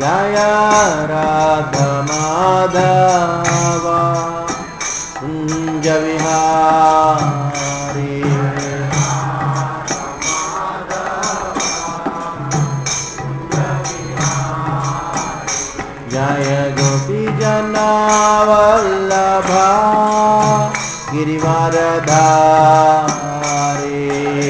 जय राधा माधव कुंज विहारी जय गोपी जना वल्लभा गिरिवरधारी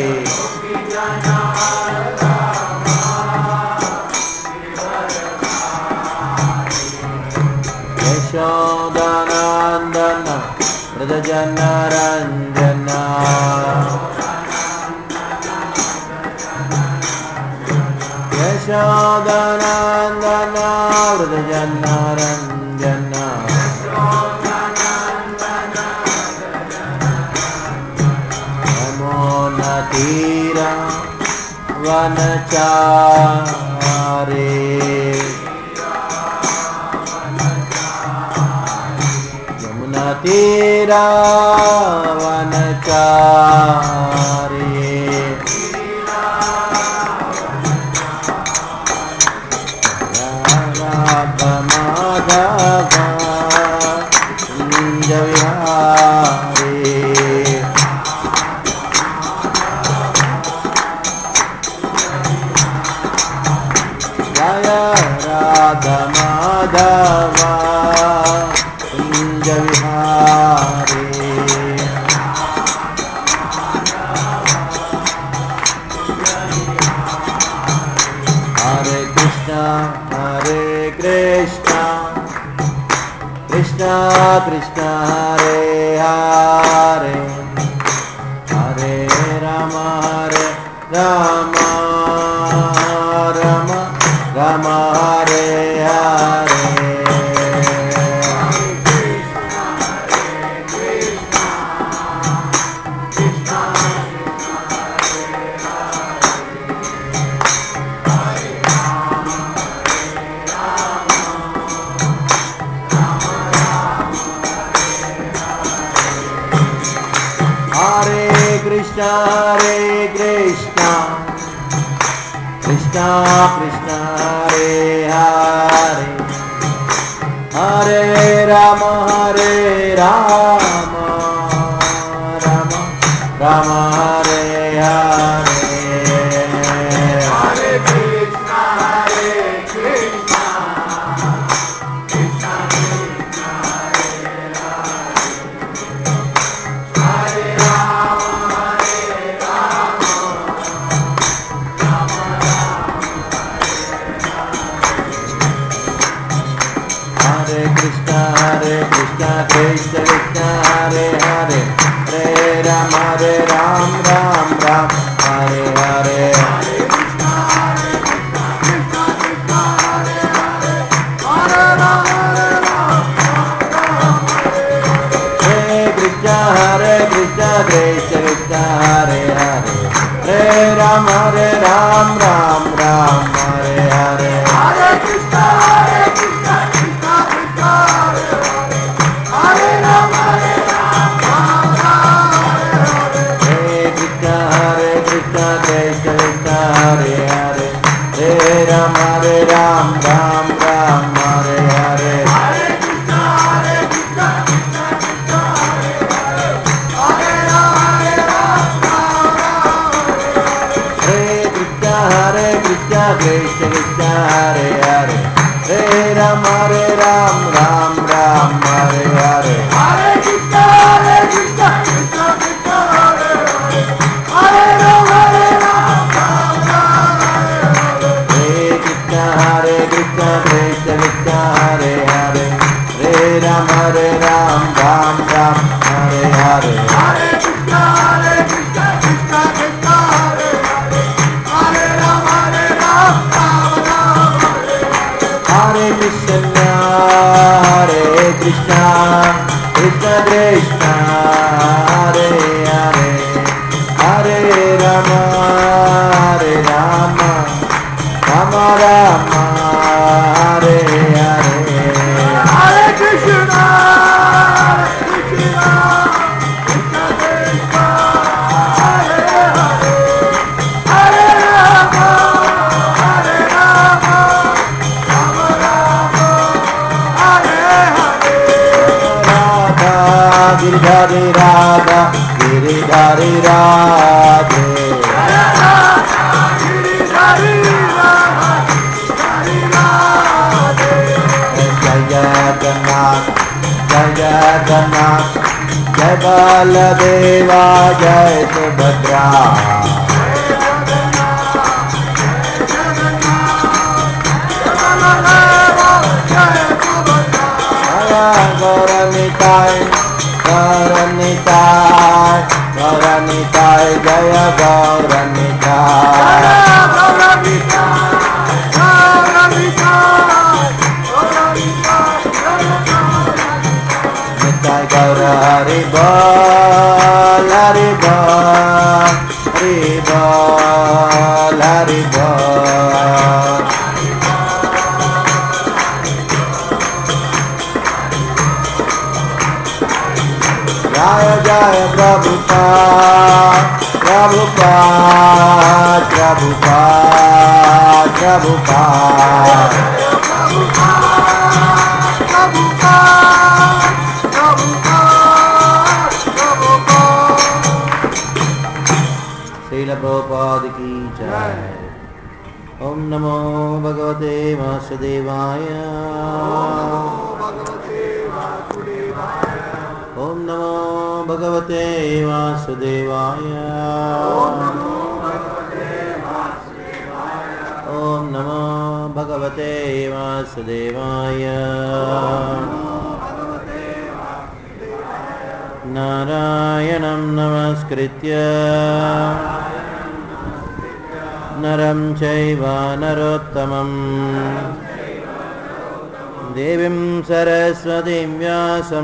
यशोदानंदन व्रजनरंजना यशोदानंदन व्रजनरंजना यमुना तीरा वनचारे यमुना तीरा वनचारे राधा माधव कुंज विहारी जय राधा माधव कुंज विहारी हरे Krishna Krishna Krishna Hare Hare Hare Ram Ram Ram Hare Hare Krishna Krishna Krishna Hare Hare Hare Rama Rama Rama Hare Hare Hare Krishna Krishna Krishna Krishna Hare Hare Hare Rama Krishna Krishna Krishna Hare Hare Hare Rama Ram Ram Ram Hare Hare Hare Krishna Krishna Krishna Hare Hare Hare Rama Ram Ram Hare Krishna Krishna Krishna Hare Hare Hare Rama Ram Ram Ram Hare Hare Hare Krishna Ram Ram Ram Hare Hare Hare Krishna Krishna Krishna Hare Hare Hare Rama Ram Ram Hare Krishna Krishna Krishna Hare Hare Hare Rama Ram Ram Ram Hare Hare Hare Krishna Krishna Krishna Hare Hare Hare Rama Ram Hare Krishna Krishna Krishna Hare Hare Hare Rama Ram Ram Ram Hare Hare Hare Krishna Krishna Krishna Hare Hare Hare Rama Ram Ram Hare Krishna Hare Krishna Krishna Krishna Hare Hare Hare Rama Rama Rama Hare Hare Hare Krishna Krishna Krishna Krishna Hare Hare Hare Rama Rama Giridhari Radha Giridhari Radhe Jagannath Jagannath जय बलदेवा जय सुभद्रा गौरनिताय गौरनिताय गौरनिताय जय गौरनिताय निताय गौर हरि बोल हरि बोल हरि बोल हरि बोल जय जय प्रभुपाद प्रभुपाद प्रभुपाद प्रभुपाद श्रील प्रभुपाद की जय। ओम नमो भगवते वासुदेवाय ओम नमो भगवते वासुदेवाय ओम नमो भगवते वासुदेवाय नारायणं नमस्कृत्य नरं चैव नरोत्तमं देवीं सरस्वतीं व्यासं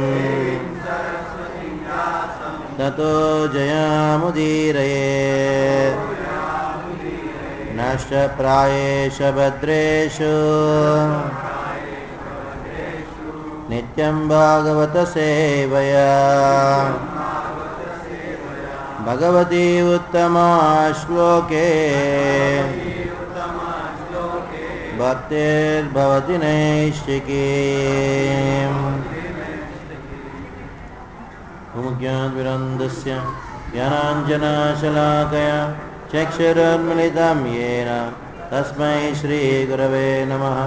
ततो जयामुदीरयेत् नष्टप्रायेषु भद्रेषु नित्यं भागवत सेवया भगवती उत्तमा श्लोके भक्तिर्भवति नैष्ठिकी ज्ञानविरन्दस्य ज्ञानाञ्जनशलाकया चक्षुरुन्मिलितं येन तस्मै श्रीगुरवे नमः।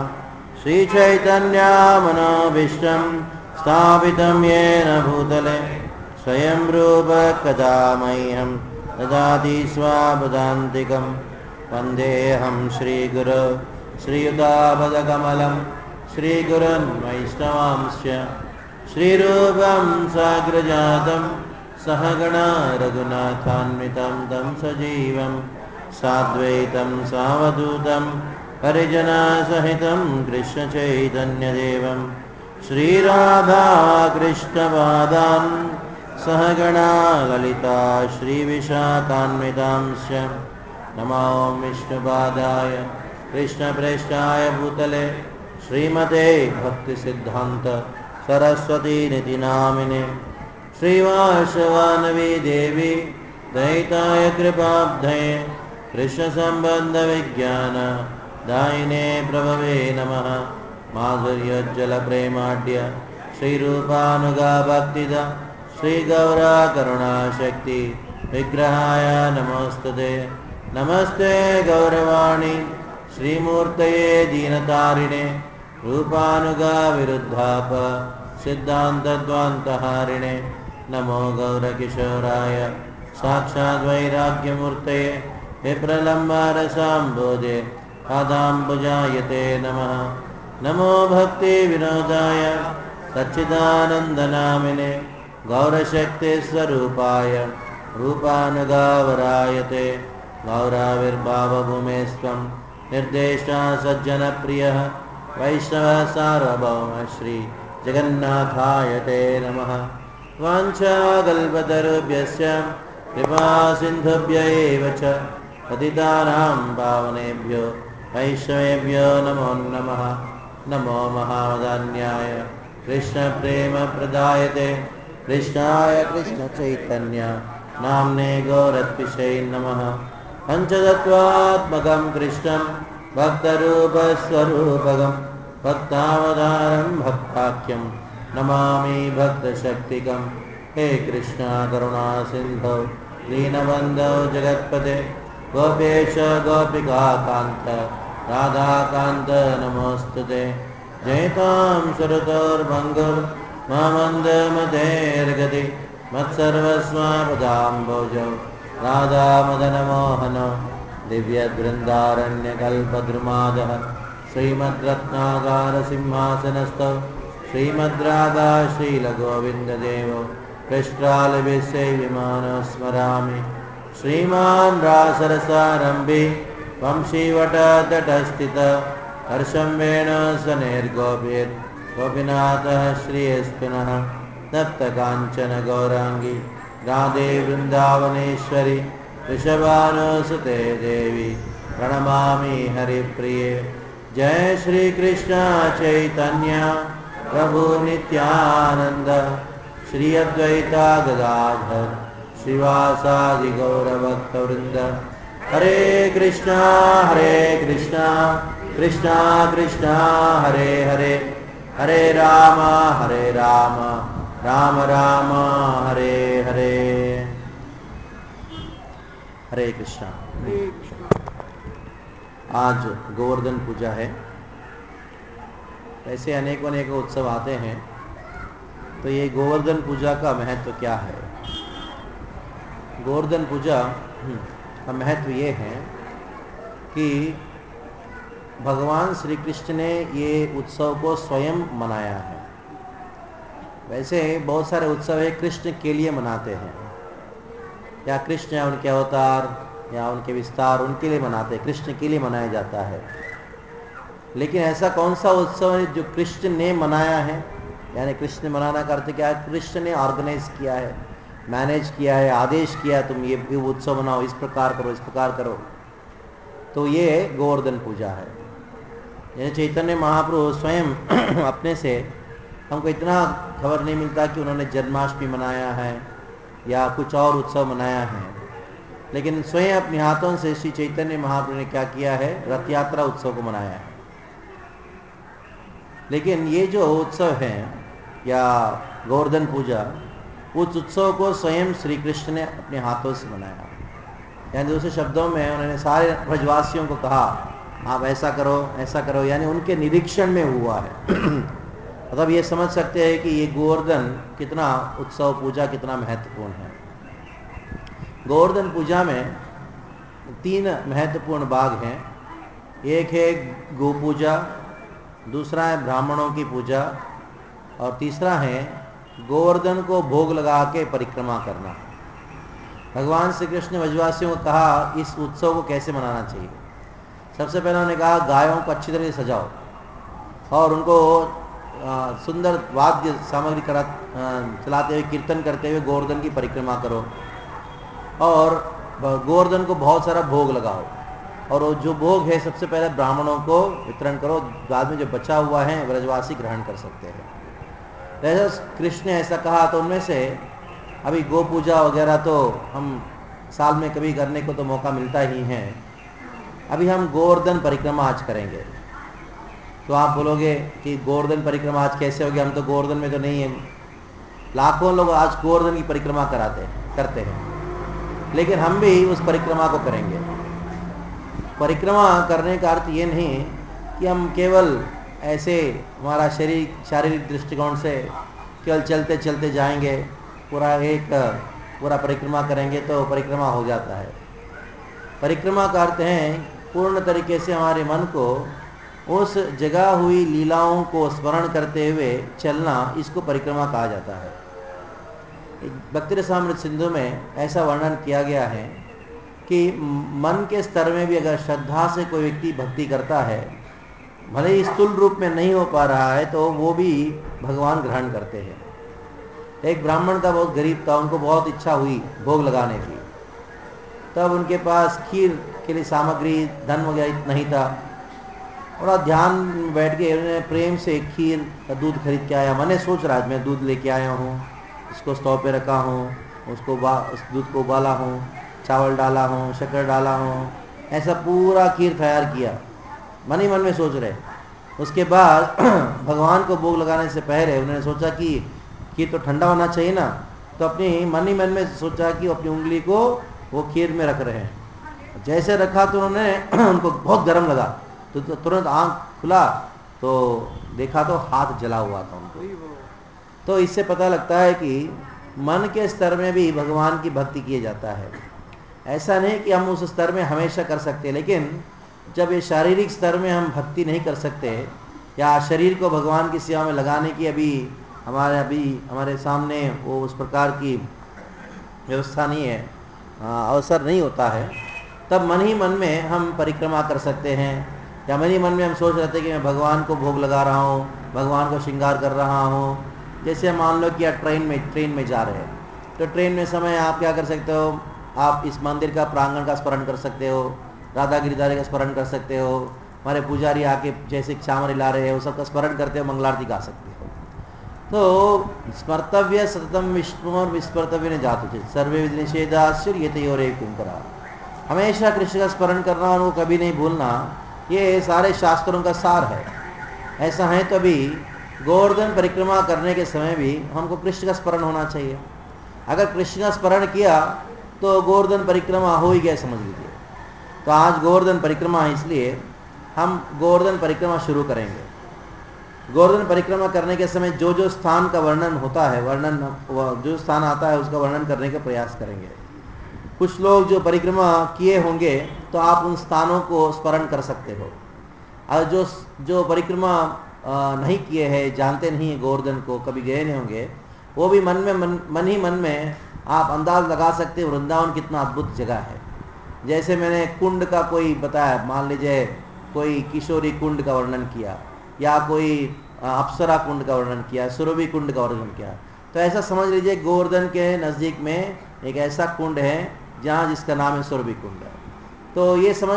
श्रीचैतन्यमनोभीष्टं स्थापितं येन भूतले स्वयं रूप कदा मह्यं ददाति स्वापदान्तिकं वन्देऽहं श्रीगुरो श्रीयुतापदकमलं श्रीगुरुन् वैष्णवांश्च श्रीरूपं साग्रजातं सहगणा रघुनाथान्वितं तं सजीवं साद्वैतं सावधूतं परिजनसहितं कृष्णचैतन्यदेवं श्रीराधा कृष्णपादान् सहगणा ललिता श्रीविशाखान्वितांश्च नमो विष्णुपादाय कृष्णप्रेष्ठाय भूतले श्रीमते भक्तिसिद्धान्त सरस्वती नामिने श्रीवासवानवी देवी दयिताय कृपाब्धये कृष्णसम्बन्धविज्ञान दायिने प्रभवे नमः। माधुर्योज्ज्वलप्रेमाढ्य श्रीरूपानुगा भक्तिदा श्रीगौरा करुणाशक्ति विग्रहाय नमोस्तुते। नमस्ते गौरवाणी श्रीमूर्तये दीनतारिणे रूपानुगा विरुद्धाप सिद्धान्तद्वान्तहारिणे नमो गौरकिशोराय साक्षात् वैराग्यमूर्तये विप्रलम्बारसाम्बोधे पादाम्बुजायते नमः। नमो भक्तिविनोदाय सच्चिदानन्दनामिने गौरशक्तिस्वरूपाय रूपानुगावरायते गौराविर्भावभूमेस्त्वं निर्देष्टा सज्जनप्रियः वैष्णवः सार्वभौम श्री जगन्नाथाय ते नमः। वाञ्छाकल्पतरुभ्यश्च कृपासिन्धुभ्य एव च पतितानां पावनेभ्यो वैष्णवेभ्यो नमो नमः। नमो महावदान्याय कृष्णप्रेमप्रदायते कृष्णाय कृष्णचैतन्य नाम्ने गौरत्पिषे नमः। पञ्चतत्त्वात्मकं कृष्णं भक्तरूपस्वरूपकं भक्तावतारं भक्ताख्यं नमामि भक्तशक्तिकं हे कृष्ण करुणा सिंधु दीनबंधो जगत्पते गोपेश गोपिका कांत राधा कांत नमोस्तुते जयतां सुरतोर्भंगुर ममंदमतेर्गति मत्सर्वस्वापदाम्बोजो राधा मदन मोहन दिव्यवृन्दारण्यकल्पद्रुमादः श्रीमद्रत्नागार सिंहासनस्थौ श्रीमद्राधा श्रीलगोविन्ददेवो पृष्ठालभिसेव्यमानो स्मरामि श्रीमान् रासरसारम्भे वंशीवटतटस्थित हर्षं वेणुसनेर्गोपीर् गोपीनाथः श्रीयस्तुनः तप्तकाञ्चन गौराङ्गी राधे वृन्दावनेश्वरी वृषभानुसुते देवी प्रणमामि हरिप्रिये जय श्री कृष्ण चैतन्य प्रभु नित्यानंद श्री अद्वैता गदाधर श्रीवासादि गौरभक्तवृंद हरे कृष्णा कृष्णा कृष्णा हरे हरे हरे राम राम राम हरे हरे। हरे कृष्णा। आज गोवर्धन पूजा है। ऐसे अनेकों उत्सव आते हैं, तो ये गोवर्धन पूजा का महत्व क्या है? गोवर्धन पूजा का महत्व ये है कि भगवान श्री कृष्ण ने ये उत्सव को स्वयं मनाया है। वैसे बहुत सारे उत्सव है कृष्ण के लिए मनाते हैं, या कृष्ण या उनके अवतार या उनके विस्तार उनके लिए मनाते हैं, कृष्ण के लिए मनाया जाता है। लेकिन ऐसा कौन सा उत्सव है जो कृष्ण ने मनाया है? यानी कृष्ण मनाना का अर्थ क्या है? कृष्ण ने ऑर्गेनाइज किया है, मैनेज किया है, आदेश किया तुम ये भी उत्सव मनाओ, इस प्रकार करो, इस प्रकार करो। तो ये गोवर्धन पूजा है। यानी चैतन्य महाप्रभु स्वयं अपने से, हमको इतना खबर नहीं मिलता कि उन्होंने जन्माष्टमी मनाया है या कुछ और उत्सव मनाया है, लेकिन स्वयं अपने हाथों से श्री चैतन्य महाप्रभु ने क्या किया है? रथ यात्रा उत्सव को मनाया है। लेकिन ये जो उत्सव है या गोवर्धन पूजा, उस उत्सव को स्वयं श्री कृष्ण ने अपने हाथों से मनाया। यानी दूसरे शब्दों में उन्होंने सारे ब्रजवासियों को कहा आप ऐसा करो, यानी उनके निरीक्षण में हुआ है। मतलब ये समझ सकते हैं कि ये गोवर्धन कितना उत्सव पूजा कितना महत्वपूर्ण है। गोवर्धन पूजा में 3 महत्वपूर्ण भाग हैं। एक है गो पूजा, दूसरा है ब्राह्मणों की पूजा, और तीसरा है गोवर्धन को भोग लगा के परिक्रमा करना। भगवान श्री कृष्ण ने ब्रजवासियों को कहा इस उत्सव को कैसे मनाना चाहिए। सबसे पहले उन्होंने कहा गायों को अच्छी तरह से सजाओ और उनको सुंदर वाद्य सामग्री चलाते हुए कीर्तन करते हुए गोवर्धन की परिक्रमा करो, और गोवर्धन को बहुत सारा भोग लगाओ, और वो जो भोग है सबसे पहले ब्राह्मणों को वितरण करो, बाद में जो बचा हुआ है ब्रजवासी ग्रहण कर सकते हैं। जैसा कृष्ण ने ऐसा कहा, तो उनमें से अभी गो पूजा वगैरह तो हम साल में कभी करने को तो मौका मिलता ही है। अभी हम गोवर्धन परिक्रमा आज करेंगे। तो आप बोलोगे कि गोवर्धन परिक्रमा आज कैसे होगी, हम तो गोवर्धन में तो नहीं है। लाखों लोग आज गोवर्धन की परिक्रमा करते हैं, लेकिन हम भी उस परिक्रमा को करेंगे। परिक्रमा करने का अर्थ ये नहीं कि हम केवल ऐसे हमारा शारीरिक दृष्टिकोण से केवल चलते चलते जाएंगे, पूरा परिक्रमा करेंगे तो परिक्रमा हो जाता है। परिक्रमा का अर्थ है पूर्ण तरीके से हमारे मन को उस जगह हुई लीलाओं को स्मरण करते हुए चलना, इसको परिक्रमा कहा जाता है। भक्ति रसामृत सिंधु में ऐसा वर्णन किया गया है कि मन के स्तर में भी अगर श्रद्धा से कोई व्यक्ति भक्ति करता है, भले ही स्थूल रूप में नहीं हो पा रहा है, तो वो भी भगवान ग्रहण करते हैं। एक ब्राह्मण था, बहुत गरीब था, उनको बहुत इच्छा हुई भोग लगाने की। तब उनके पास खीर के लिए सामग्री धन वगैरह नहीं था। और ध्यान में बैठ के उन्होंने प्रेम से खीर का दूध खरीद के आया। मैंने सोच रहा मैं दूध लेके आया हूँ, इसको स्टोव पे रखा हूँ, उसको उस दूध को उबाला हूँ, चावल डाला हूँ, शक्कर डाला हूँ, ऐसा पूरा खीर तैयार किया, मन ही मन में सोच रहे। उसके बाद भगवान को भोग लगाने से पहले उन्होंने सोचा कि खीर तो ठंडा होना चाहिए ना, तो अपनी मन ही मन में सोचा कि अपनी उंगली को वो खीर में रख रहे हैं। जैसे रखा तो उन्होंने उनको बहुत गर्म लगा, तो तुरंत आंख खुला तो देखा तो हाथ जला हुआ था उनको। तो इससे पता लगता है कि मन के स्तर में भी भगवान की भक्ति किया जाता है। ऐसा नहीं कि हम उस स्तर में हमेशा कर सकते, लेकिन जब ये शारीरिक स्तर में हम भक्ति नहीं कर सकते या शरीर को भगवान की सेवा में लगाने की अभी हमारे सामने वो उस प्रकार की व्यवस्था नहीं है, अवसर नहीं होता है, तब मन ही मन में हम परिक्रमा कर सकते हैं। या मन ही मन में हम सोच रहे थे कि मैं भगवान को भोग लगा रहा हूँ, भगवान को श्रृंगार कर रहा हूँ। जैसे मान लो कि आप ट्रेन में जा रहे हैं, तो ट्रेन में समय आप क्या कर सकते हो, आप इस मंदिर का प्रांगण का स्मरण कर सकते हो, राधा गिरिधारी का स्मरण कर सकते हो, हमारे पुजारी आके जैसे चामर ला रहे हैं वो सबका स्मरण करते हो, मंगलारती गा सकते हो। तो स्मर्तव्य सततम विष्णु और विस्मर्तव्य ने जातु सर्वे विधि निषेधाश्चर्य करा, हमेशा कृष्ण का स्मरण करना और वो कभी नहीं भूलना, ये सारे शास्त्रों का सार है। ऐसा है तो अभी गोवर्धन परिक्रमा करने के समय भी हमको कृष्ण का स्मरण होना चाहिए। अगर कृष्ण का स्मरण किया तो गोवर्धन परिक्रमा हो ही गया, समझ लीजिए। तो आज गोवर्धन परिक्रमा है, इसलिए हम गोवर्धन परिक्रमा शुरू करेंगे। गोवर्धन परिक्रमा करने के समय जो जो स्थान का वर्णन होता है, जो स्थान आता है उसका वर्णन करने का प्रयास करेंगे। कुछ लोग जो परिक्रमा किए होंगे तो आप उन स्थानों को स्मरण कर सकते हो, और जो परिक्रमा नहीं किए हैं, जानते नहीं है गोवर्धन को, कभी गए नहीं होंगे, वो भी मन ही मन में आप अंदाज लगा सकते हो वृंदावन कितना अद्भुत जगह है। जैसे मैंने कुंड का कोई बताया, मान लीजिए कोई किशोरी कुंड का वर्णन किया, या कोई अप्सरा कुंड का वर्णन किया, सुरभि कुंड का वर्णन किया, तो ऐसा समझ लीजिए गोवर्धन के नज़दीक में एक ऐसा कुंड है जहाँ जिसका नाम है सुरभि कुंड। तो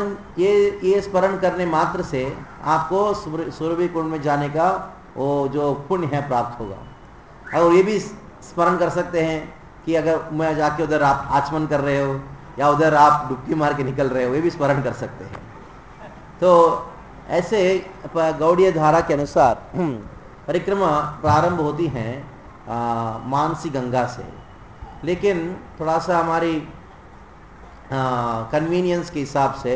ये स्मरण करने मात्र से आपको सुरभि कुंड में जाने का वो जो पुण्य है प्राप्त होगा। और ये भी स्मरण कर सकते हैं कि अगर मैं जाके उधर आप आचमन कर रहे हो या उधर आप डुबकी मार के निकल रहे हो, ये भी स्मरण कर सकते हैं। तो ऐसे गौड़ीय धारा के अनुसार परिक्रमा प्रारंभ होती हैं मानसी गंगा से, लेकिन थोड़ा सा हमारी कन्वीनियंस के हिसाब से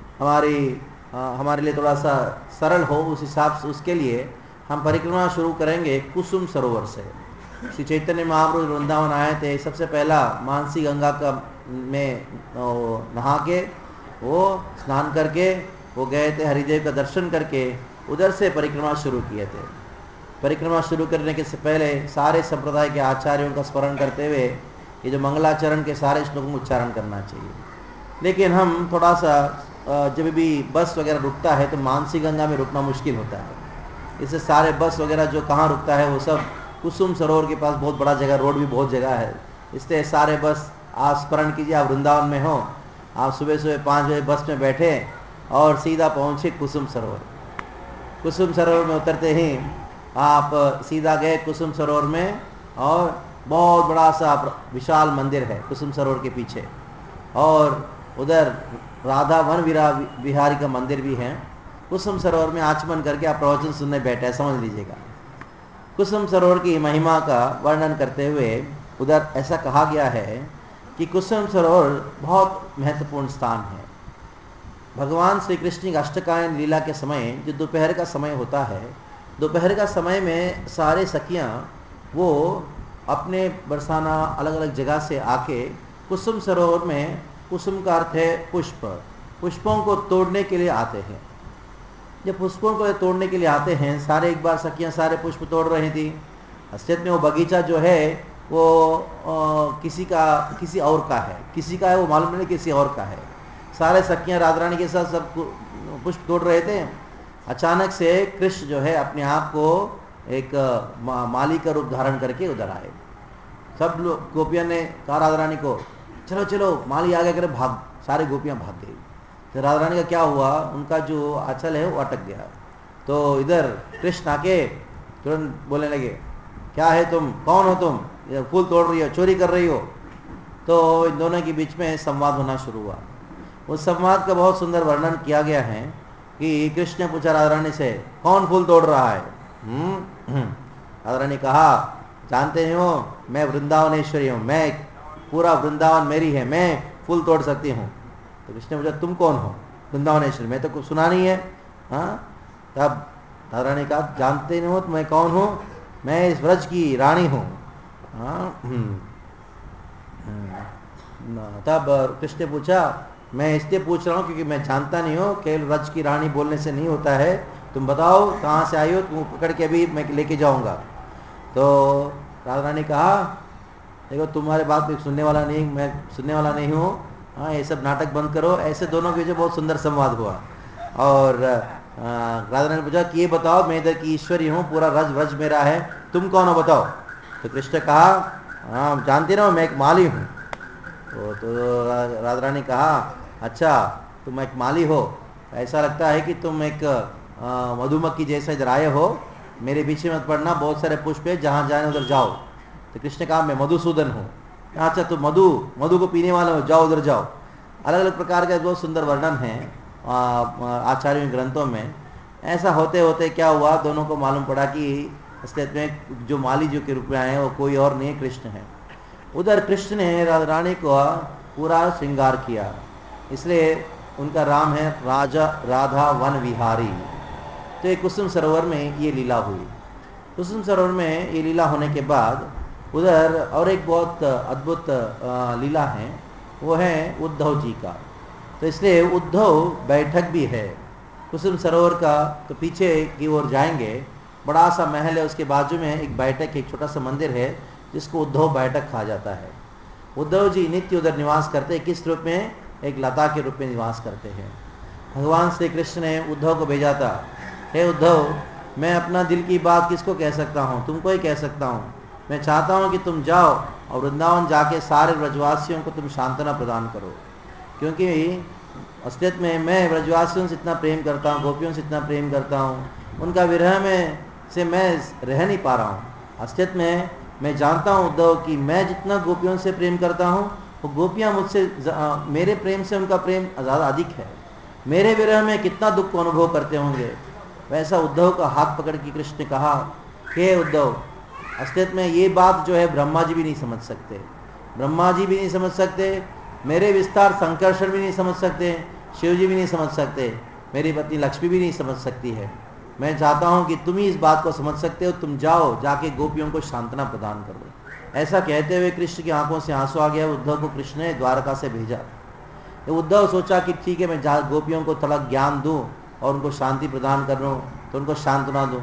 हमारे लिए थोड़ा सा सरल हो, उस हिसाब से उसके लिए हम परिक्रमा शुरू करेंगे कुसुम सरोवर से। श्री चैतन्य महाप्रभु वृंदावन आए थे, सबसे पहला मानसी गंगा का में नहा के वो स्नान करके वो गए थे, हरिदेव का दर्शन करके उधर से परिक्रमा शुरू किए थे। परिक्रमा शुरू करने के से पहले सारे संप्रदाय के आचार्यों का स्मरण करते हुए ये जो मंगलाचरण के सारे श्लोकों का उच्चारण करना चाहिए। लेकिन हम थोड़ा सा जब भी बस वगैरह रुकता है तो मानसी गंगा में रुकना मुश्किल होता है, इससे सारे बस वगैरह जो कहाँ रुकता है वो सब कुसुम सरोवर के पास बहुत बड़ा जगह, रोड भी बहुत जगह है, इसलिए सारे बस आप स्मरण कीजिए आप वृंदावन में हो, आप सुबह सुबह 5 बजे बस में बैठे और सीधा पहुँचे कुसुम सरोवर। कुसुम सरोवर में उतरते ही आप सीधा गए कुसुम सरोवर में, और बहुत बड़ा सा विशाल मंदिर है कुसुम सरोवर के पीछे, और उधर राधा वन विहारी का मंदिर भी है। कुसुम सरोवर में आचमन करके आप प्रवचन सुनने बैठे, समझ लीजिएगा। कुसुम सरोवर की महिमा का वर्णन करते हुए उधर ऐसा कहा गया है कि कुसुम सरोवर बहुत महत्वपूर्ण स्थान है। भगवान श्री कृष्ण की अष्टकायन लीला के समय जो दोपहर का समय होता है, दोपहर का समय में सारे सखियाँ वो अपने बरसाना अलग अलग जगह से आके कुसुम सरोवर में, कुसुम का अर्थ है पुष्प, पुष्पों को तोड़ने के लिए आते हैं। जब पुष्पों को तोड़ने के लिए आते हैं, सारे एक बार सखियाँ सारे पुष्प तोड़ रही थी। असलियत में वो बगीचा जो है वो किसी और का है, किसी का है वो मालूम नहीं, किसी और का है। सारे सखियाँ राधा रानी के साथ सब पुष्प तोड़ रहे थे। अचानक से कृष्ण जो है अपने आप को एक माली का रूप धारण करके उधर आए। सब लोग गोपियाँ ने कहा राधा रानी को, चलो चलो माली आ गया करे, भाग। सारे गोपियाँ भाग गई। तो राधा रानी का क्या हुआ, उनका जो आंचल है वो अटक गया। तो इधर कृष्ण आके तुरंत बोलने लगे, क्या है तुम, कौन हो तुम, ये फूल तोड़ रही हो, चोरी कर रही हो। तो इन दोनों के बीच में संवाद होना शुरू हुआ। उस संवाद का बहुत सुंदर वर्णन किया गया है कि कृष्ण ने पूछा राधा रानी से, कौन फूल तोड़ रहा है। राधा रानी कहा, जानते हो मैं वृंदावनेश्वरी हूँ, मैं पूरा वृंदावन मेरी है, मैं फूल तोड़ सकती हूँ। तो कृष्ण ने पूछा तुम कौन हो वृंदावनेश्वरी, मैं तो कुछ सुना नहीं है। हाँ, तब राधा ने कहा जानते नहीं हो तो मैं कौन हूँ, मैं इस व्रज की रानी हूँ। हाँ, तब कृष्ण ने पूछा मैं इसलिए पूछ रहा हूँ क्योंकि मैं जानता नहीं हूँ, केवल व्रज की रानी बोलने से नहीं होता है, तुम बताओ कहाँ से आई हो, तुम पकड़ के अभी मैं लेके जाऊँगा। तो राधा ने कहा देखो तुम्हारे बात में सुनने वाला नहीं, मैं सुनने वाला नहीं हूँ। हाँ, ये सब नाटक बंद करो। ऐसे दोनों के बीच बहुत सुंदर संवाद हुआ। और राधा ने पूछा कि ये बताओ मैं इधर की ईश्वरी हूँ, पूरा रज व्रज मेरा है, तुम कौन हो बताओ। तो कृष्ण कहा हाँ जानते ना मैं एक माली हूँ। तो राधा रानी कहा अच्छा तुम एक माली हो, ऐसा लगता है कि तुम एक मधुमक्खी जैसे इधर आए हो, मेरे पीछे मत पड़ना, बहुत सारे पुष्प है, जहाँ जाए उधर जाओ। तो कृष्ण कहा मैं मधुसूदन हूँ। अच्छा तुम मधु को पीने वाले हो, जाओ उधर जाओ। अलग अलग प्रकार का बहुत सुंदर वर्णन है आचार्यों ग्रंथों में। ऐसा होते होते क्या हुआ, दोनों को मालूम पड़ा कि असलियत में जो माली जो के रूप में आए हैं वो कोई और नहीं कृष्ण है। उधर कृष्ण ने रानी को पूरा श्रृंगार किया, इसलिए उनका नाम है राजा राधा वन विहारी। तो एक कुसुम सरोवर में ये लीला हुई। कुसुम सरोवर में ये लीला होने के बाद उधर और एक बहुत अद्भुत लीला है, वो है उद्धव जी का। तो इसलिए उद्धव बैठक भी है कुसुम सरोवर का। तो पीछे की ओर जाएंगे, बड़ा सा महल है, उसके बाजू में एक बैठक, एक छोटा सा मंदिर है जिसको उद्धव बैठक कहा जाता है। उद्धव जी नित्य उधर निवास करते हैं। किस रूप में? एक लता के रूप में निवास करते हैं। भगवान श्री कृष्ण ने उद्धव को भेजा था, हे उद्धव मैं अपना दिल की बात किसको कह सकता हूँ, तुमको ही कह सकता हूँ। मैं चाहता हूँ कि तुम जाओ और वृंदावन जाके सारे ब्रजवासियों को तुम सांत्वना प्रदान करो, क्योंकि असलियत में मैं ब्रजवासियों से इतना प्रेम करता हूँ, गोपियों से इतना प्रेम करता हूँ, उनका विरह में से मैं रह नहीं पा रहा हूँ। असलियत में मैं जानता हूँ उद्धव कि मैं जितना गोपियों से प्रेम करता हूँ, वो गोपियाँ मुझसे मेरे प्रेम से उनका प्रेम ज़्यादा अधिक है। मेरे विरह में कितना दुख को अनुभव करते होंगे। वैसा उद्धव का हाथ पकड़ के कृष्ण ने कहा हे उद्धव, असलियत में ये बात जो है ब्रह्मा जी भी नहीं समझ सकते, ब्रह्मा जी भी नहीं समझ सकते, मेरे विस्तार संकर्षण भी नहीं समझ सकते, शिव जी भी नहीं समझ सकते, मेरी पत्नी लक्ष्मी भी नहीं समझ सकती है। मैं चाहता हूँ कि तुम ही इस बात को समझ सकते हो, तुम जाओ जाके गोपियों को सांत्वना प्रदान करो। ऐसा कहते हुए कृष्ण की आंखों से आंसू आ गया। उद्धव को कृष्ण ने द्वारका से भेजा। तो उद्धव सोचा कि ठीक है मैं गोपियों को थोड़ा ज्ञान दूँ और उनको शांति प्रदान कर रहा हूँ, तो उनको सांत्वना दूँ।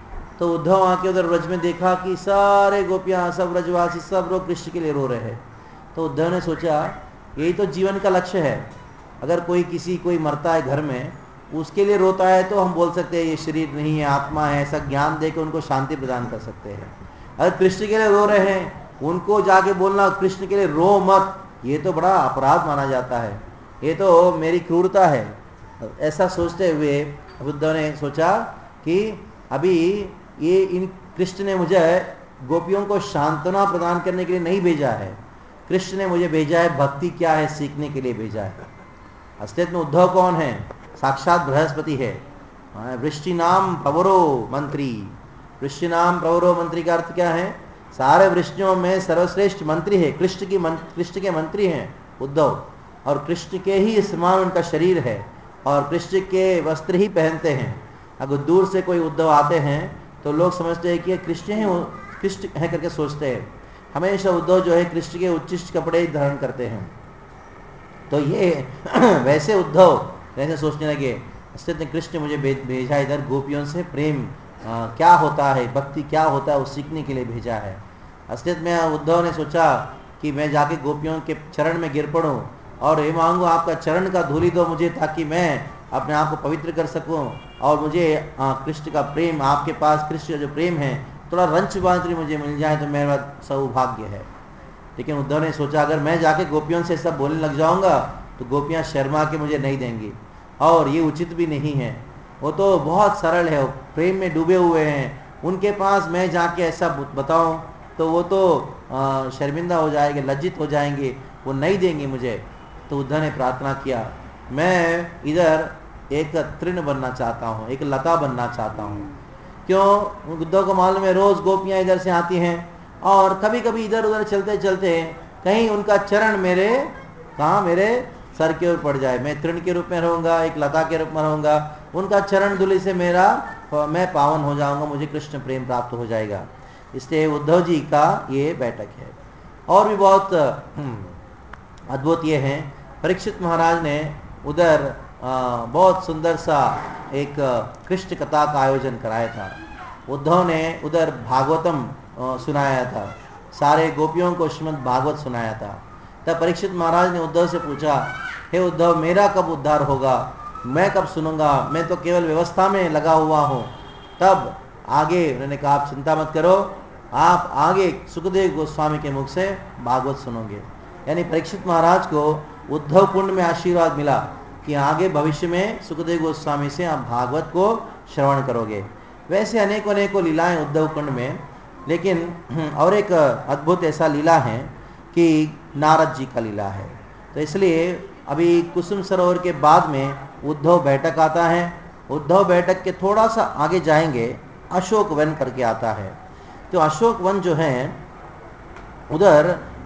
तो उद्धव आके उधर व्रज में देखा कि सारे गोपियाँ, सब व्रजवासी, सब लोग कृष्ण के लिए रो रहे हैं। तो उद्धव ने सोचा यही तो जीवन का लक्ष्य है। अगर कोई मरता है घर में, उसके लिए रोता है तो हम बोल सकते हैं ये शरीर नहीं है, आत्मा है, ऐसा ज्ञान देकर उनको शांति प्रदान कर सकते हैं। अगर कृष्ण के लिए रो रहे हैं, उनको जाके बोलना कृष्ण के लिए रो मत, ये तो बड़ा अपराध माना जाता है, ये तो मेरी क्रूरता है। ऐसा सोचते हुए उद्धव ने सोचा कि अभी ये इन कृष्ण ने मुझे गोपियों को सांत्वना प्रदान करने के लिए नहीं भेजा है, कृष्ण ने मुझे भेजा है भक्ति क्या है सीखने के लिए भेजा है। असलियत में उद्धव कौन है? साक्षात बृहस्पति है। वृष्टि नाम प्रवरो मंत्री। वृष्टि नाम प्रवरो मंत्री का अर्थ क्या है? सारे वृष्टियों में सर्वश्रेष्ठ मंत्री है, कृष्ण के मंत्री हैं उद्धव, और कृष्ण के ही समान उनका शरीर है और कृष्ण के वस्त्र ही पहनते हैं। अगर दूर से कोई उद्धव आते हैं तो लोग समझते हैं कि कृष्ण है करके सोचते हैं। हमेशा उद्धव जो है कृष्ण के उच्चिष्ट कपड़े ही धारण करते हैं। तो ये वैसे उद्धव कैसे सोचने लगे, असलियत में कृष्ण मुझे भेजा इधर गोपियों से प्रेम क्या होता है, भक्ति क्या होता है, वो सीखने के लिए भेजा है। असलियत में उद्धव ने सोचा कि मैं जाके गोपियों के चरण में गिर पड़ूं और ये मांगू आपका चरण का धूलि दो मुझे, ताकि मैं अपने आप को पवित्र कर सकूं और मुझे कृष्ण का प्रेम, आपके पास कृष्ण का जो प्रेम है थोड़ा रंच मात्र मुझे मिल जाए तो मेरा सौभाग्य है। लेकिन उद्धव ने सोचा अगर मैं जाके गोपियों से सब बोलने लग जाऊंगा तो गोपियां शर्मा के मुझे नहीं देंगी और ये उचित भी नहीं है। वो तो बहुत सरल है, प्रेम में डूबे हुए हैं, उनके पास मैं जाके ऐसा बताऊं तो वो तो शर्मिंदा हो जाएंगे, लज्जित हो जाएंगे, वो नहीं देंगे मुझे। तो उद्धव ने प्रार्थना किया मैं इधर एक तृण बनना चाहता हूँ, एक लता बनना चाहता हूँ। क्यों? उद्धव को मालूम है रोज गोपियाँ इधर से आती हैं, और कभी कभी इधर उधर चलते चलते कहीं उनका चरण मेरे सर के ऊपर पड़ जाए, मैं तृण के रूप में रहूंगा, एक लता के रूप में रहूंगा, उनका चरण धूलि से मैं पावन हो जाऊंगा, मुझे कृष्ण प्रेम प्राप्त हो जाएगा। इसलिए उद्धव जी का ये बैठक है। और भी बहुत अद्भुत ये है, परीक्षित महाराज ने उधर बहुत सुंदर सा एक कृष्ण कथा का आयोजन कराया था। उद्धव ने उधर भागवतम सुनाया था, सारे गोपियों को श्रीमद् भागवत सुनाया था। तब परीक्षित महाराज ने उद्धव से पूछा, हे उद्धव, मेरा कब उद्धार होगा, मैं कब सुनूंगा, मैं तो केवल व्यवस्था में लगा हुआ हूँ। तब आगे उन्होंने कहा, आप चिंता मत करो, आप आगे सुखदेव गोस्वामी के मुख से भागवत सुनोगे। यानी परीक्षित महाराज को उद्धव कुंड में आशीर्वाद मिला कि आगे भविष्य में सुखदेव गोस्वामी से आप भागवत को श्रवण करोगे। वैसे अनेकों लीलाएं उद्धव कुंड में, लेकिन और एक अद्भुत ऐसा लीला है कि नारद जी का लीला है। तो इसलिए अभी कुसुम सरोवर के बाद में उद्धव बैठक आता है। उद्धव बैठक के थोड़ा सा आगे जाएंगे, अशोक वन करके आता है। तो अशोक वन जो है, उधर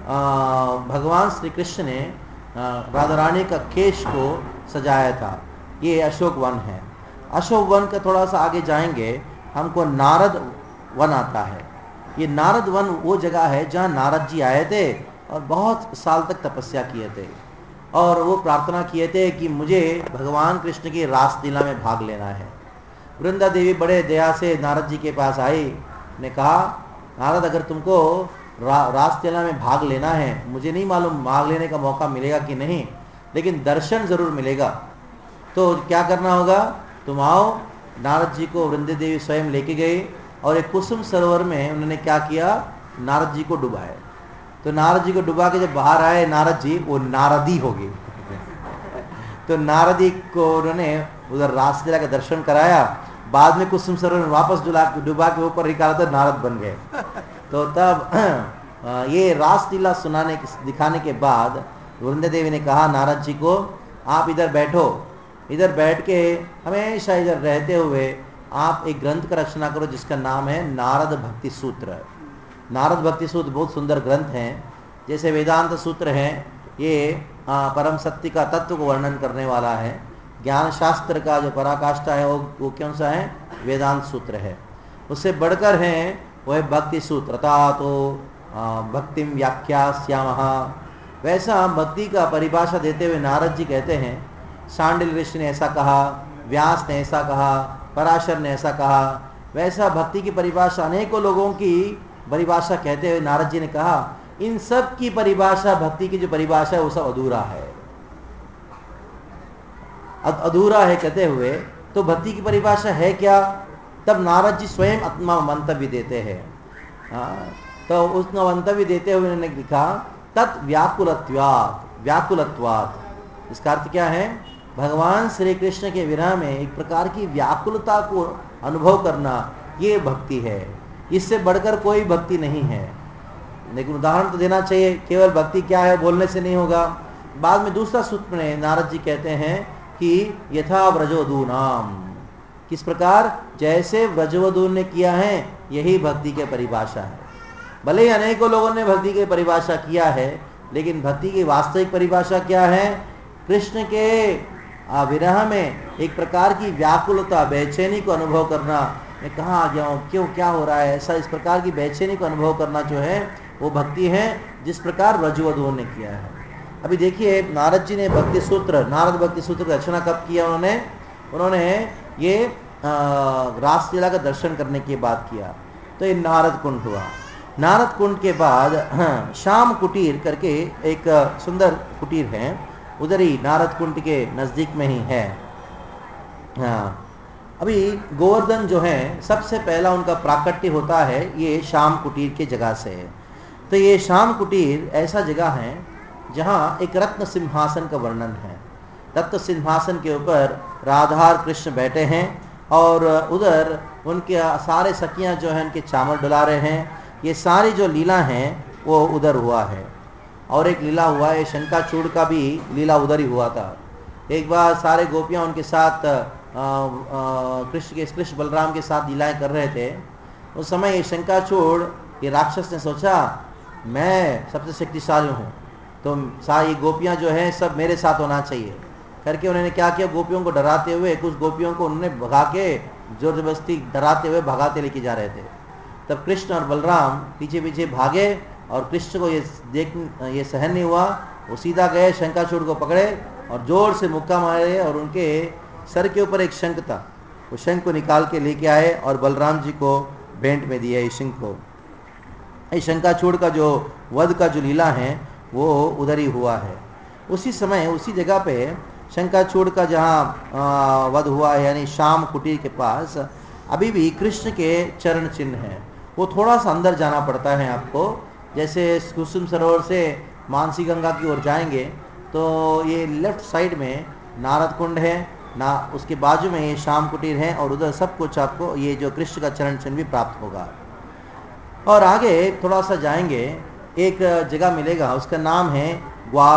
भगवान श्री कृष्ण ने राधा रानी का केश को सजाया था, ये अशोक वन है। अशोक वन का थोड़ा सा आगे जाएंगे, हमको नारद वन आता है। ये नारद वन वो जगह है जहाँ नारद जी आए थे और बहुत साल तक तपस्या किए थे, और वो प्रार्थना किए थे कि मुझे भगवान कृष्ण की रासलीला में भाग लेना है। वृंदा देवी बड़े दया से नारद जी के पास आई, ने कहा, नारद, अगर तुमको रासलीला में भाग लेना है, मुझे नहीं मालूम भाग लेने का मौका मिलेगा कि नहीं, लेकिन दर्शन जरूर मिलेगा। तो क्या करना होगा, तुम आओ। नारद जी को वृंदा देवी स्वयं लेके गई और एक कुसुम सरोवर में उन्होंने क्या किया, नारद जी को डुबाया। तो नारद जी को डुबा के जब बाहर आए नारद जी, वो नारदी हो गई। तो नारदी को उन्होंने उधर रासलीला का दर्शन कराया। बाद में कुसुम सरोवर में वापस डुबा के ऊपर निकाला तो नारद बन गए। तो तब ये रासलीला दिखाने के बाद वृंदा देवी ने कहा नारद जी को, आप इधर बैठो, इधर बैठ के हमेशा इधर रहते हुए आप एक ग्रंथ का रचना करो जिसका नाम है नारद भक्ति सूत्र। नारद भक्ति सूत्र बहुत सुंदर ग्रंथ हैं। जैसे वेदांत सूत्र है, ये परम सत्य का तत्व को वर्णन करने वाला है। ज्ञान शास्त्र का जो पराकाष्ठा है वो कौन सा है, वेदांत सूत्र है। उससे बढ़कर है वो है भक्ति सूत्र, अथा तो भक्तिम व्याख्यास्यामः। वैसा भक्ति का परिभाषा देते हुए नारद जी कहते हैं, सांडिल्य ऋषि ने ऐसा कहा, व्यास ने ऐसा कहा, पराशर ने ऐसा कहा। वैसा भक्ति की परिभाषा अनेकों लोगों की परिभाषा कहते हुए नारद जी ने कहा, इन सब की परिभाषा, भक्ति की जो परिभाषा है वो सब अधूरा है, अधूरा है कहते हुए। तो भक्ति की परिभाषा है क्या, तब नारद जी स्वयं आत्मा मंतव्य देते हैं। तो उस मंतव्य देते हुए उन्होंने लिखा, तत् व्याकुलत्वात्। इसका अर्थ क्या है, भगवान श्री कृष्ण के विरह में एक प्रकार की व्याकुलता को अनुभव करना, ये भक्ति है। इससे बढ़कर कोई भक्ति नहीं है। लेकिन उदाहरण तो देना चाहिए, केवल भक्ति क्या है बोलने से नहीं होगा। बाद में दूसरा सूत्र में नारद जी कहते हैं कि यथा व्रजोदूनाम, किस प्रकार जैसे व्रजवधू ने किया है यही भक्ति के परिभाषा है। भले ही अनेकों लोगों ने भक्ति की परिभाषा किया है, लेकिन भक्ति की वास्तविक परिभाषा क्या है, कृष्ण के विरह में एक प्रकार की व्याकुलता, बेचैनी को अनुभव करना। मैं कहाँ आ गया हूँ, क्यों, क्या हो रहा है, ऐसा इस प्रकार की बेचैनी को अनुभव करना जो है वो भक्ति है, जिस प्रकार व्रजवधू ने किया है। अभी देखिए नारद जी ने भक्ति सूत्र, नारद भक्ति सूत्र की रचना कब किया उन्होंने ये रासलीला का दर्शन करने के बाद किया। तो ये नारद कुंड हुआ। नारद कुंड के बाद श्याम कुटीर करके एक सुंदर कुटीर है, उधर ही नारद कुंड के नजदीक में ही है। अभी गोवर्धन जो है सबसे पहला उनका प्राकट्य होता है ये श्याम कुटीर के जगह से है। तो ये श्याम कुटीर ऐसा जगह है जहाँ एक रत्न सिंहासन का वर्णन है। रत्न सिंहासन के ऊपर राधा और कृष्ण बैठे हैं और उधर उनके सारे सखियां जो हैं उनके चावल डुला रहे हैं। ये सारी जो लीला हैं वो उधर हुआ है। और एक लीला हुआ है शंकाचूड़ का भी लीला उधर ही हुआ था। एक बार सारे गोपियां उनके साथ कृष्ण बलराम के साथ लीलाएं कर रहे थे। उस समय ये शंकाचूड़ कि राक्षस ने सोचा मैं सबसे शक्तिशाली हूँ, तो सारी गोपियाँ जो हैं सब मेरे साथ होना चाहिए करके उन्होंने क्या किया, गोपियों को डराते हुए कुछ गोपियों को उन्होंने भगा के जोर जबरदस्ती डराते हुए भगाते लेके जा रहे थे। तब कृष्ण और बलराम पीछे पीछे भागे और कृष्ण को ये सहन नहीं हुआ, वो सीधा गए शंखाचूड़ को पकड़े और जोर से मुक्का मारे और उनके सर के ऊपर एक शंख था, वो शंख को निकाल के लेके आए और बलराम जी को भेंट में दिया इस शंख को। इस शंखाचूड़ का जो वध का जो लीला है वो उधर ही हुआ है। उसी समय उसी जगह पे शंखाचूड़ का जहाँ वध हुआ है यानी श्याम कुटीर के पास अभी भी कृष्ण के चरण चिन्ह हैं। वो थोड़ा सा अंदर जाना पड़ता है आपको, जैसे कुसुम सरोवर से मानसी गंगा की ओर जाएंगे तो ये लेफ्ट साइड में नारद कुंड है ना, उसके बाजू में ये श्याम कुटीर है और उधर सब कुछ आपको ये जो कृष्ण का चरण चिन्ह भी प्राप्त होगा। और आगे थोड़ा सा जाएंगे एक जगह मिलेगा, उसका नाम है ग्वाल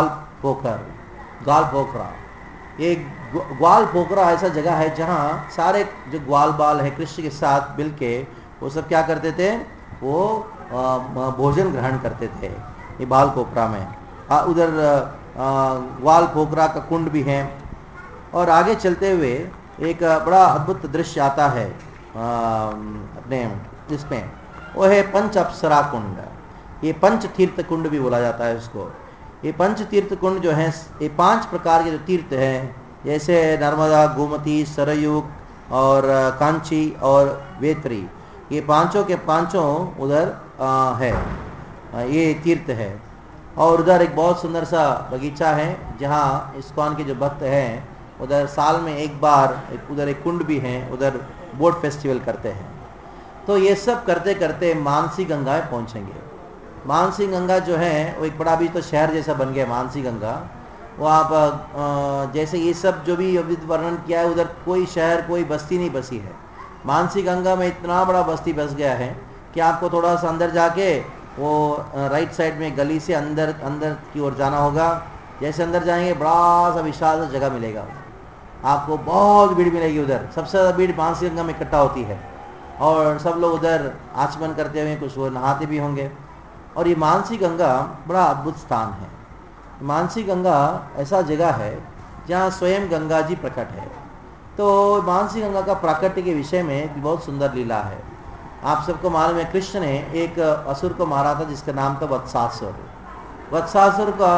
पोखरा। ये ग्वाल पोखरा ऐसा जगह है जहाँ सारे जो ग्वाल बाल है कृष्ण के साथ मिलके वो सब क्या करते थे, वो भोजन ग्रहण करते थे ये बाल पोखरा में। उधर ग्वाल पोखरा का कुंड भी है। और आगे चलते हुए एक बड़ा अद्भुत दृश्य आता है अपने इसमें, वो है पंच अप्सरा कुंड। ये पंच तीर्थ कुंड भी बोला जाता है इसको। ये पंच तीर्थ कुंड जो है ये 5 प्रकार के जो तीर्थ हैं, जैसे नर्मदा, गोमती, सरयू और कांची और वेत्री, ये पांचों के पांचों उधर है, ये तीर्थ है। और उधर एक बहुत सुंदर सा बगीचा है जहाँ इस्कॉन के जो भक्त हैं उधर साल में एक बार उधर एक कुंड भी है, उधर बोट फेस्टिवल करते हैं। तो ये सब करते करते मानसी गंगा पहुँचेंगे। मानसी गंगा जो है वो एक बड़ा भी तो शहर जैसा बन गया मानसी गंगा। वो आप जैसे ये सब जो भी अभी वर्णन किया है उधर कोई शहर कोई बस्ती नहीं बसी है। मानसी गंगा में इतना बड़ा बस्ती बस गया है कि आपको थोड़ा सा अंदर जाके वो राइट साइड में गली से अंदर की ओर जाना होगा। जैसे अंदर जाएंगे बड़ा सा विशाल सा जगह मिलेगा, आपको बहुत भीड़ मिलेगी। उधर सबसे ज़्यादा भीड़ मानसी गंगा में इकट्ठा होती है और सब लोग उधर आचमन करते हुए कुछ वो नहाते भी होंगे। और ये मानसी गंगा बड़ा अद्भुत स्थान है। मानसी गंगा ऐसा जगह है जहाँ स्वयं गंगा जी प्रकट है। तो मानसी गंगा का प्राकट्य के विषय में बहुत सुंदर लीला है। आप सबको मालूम है कृष्ण ने एक असुर को मारा था जिसका नाम था वत्सासुर। वत्सासुर का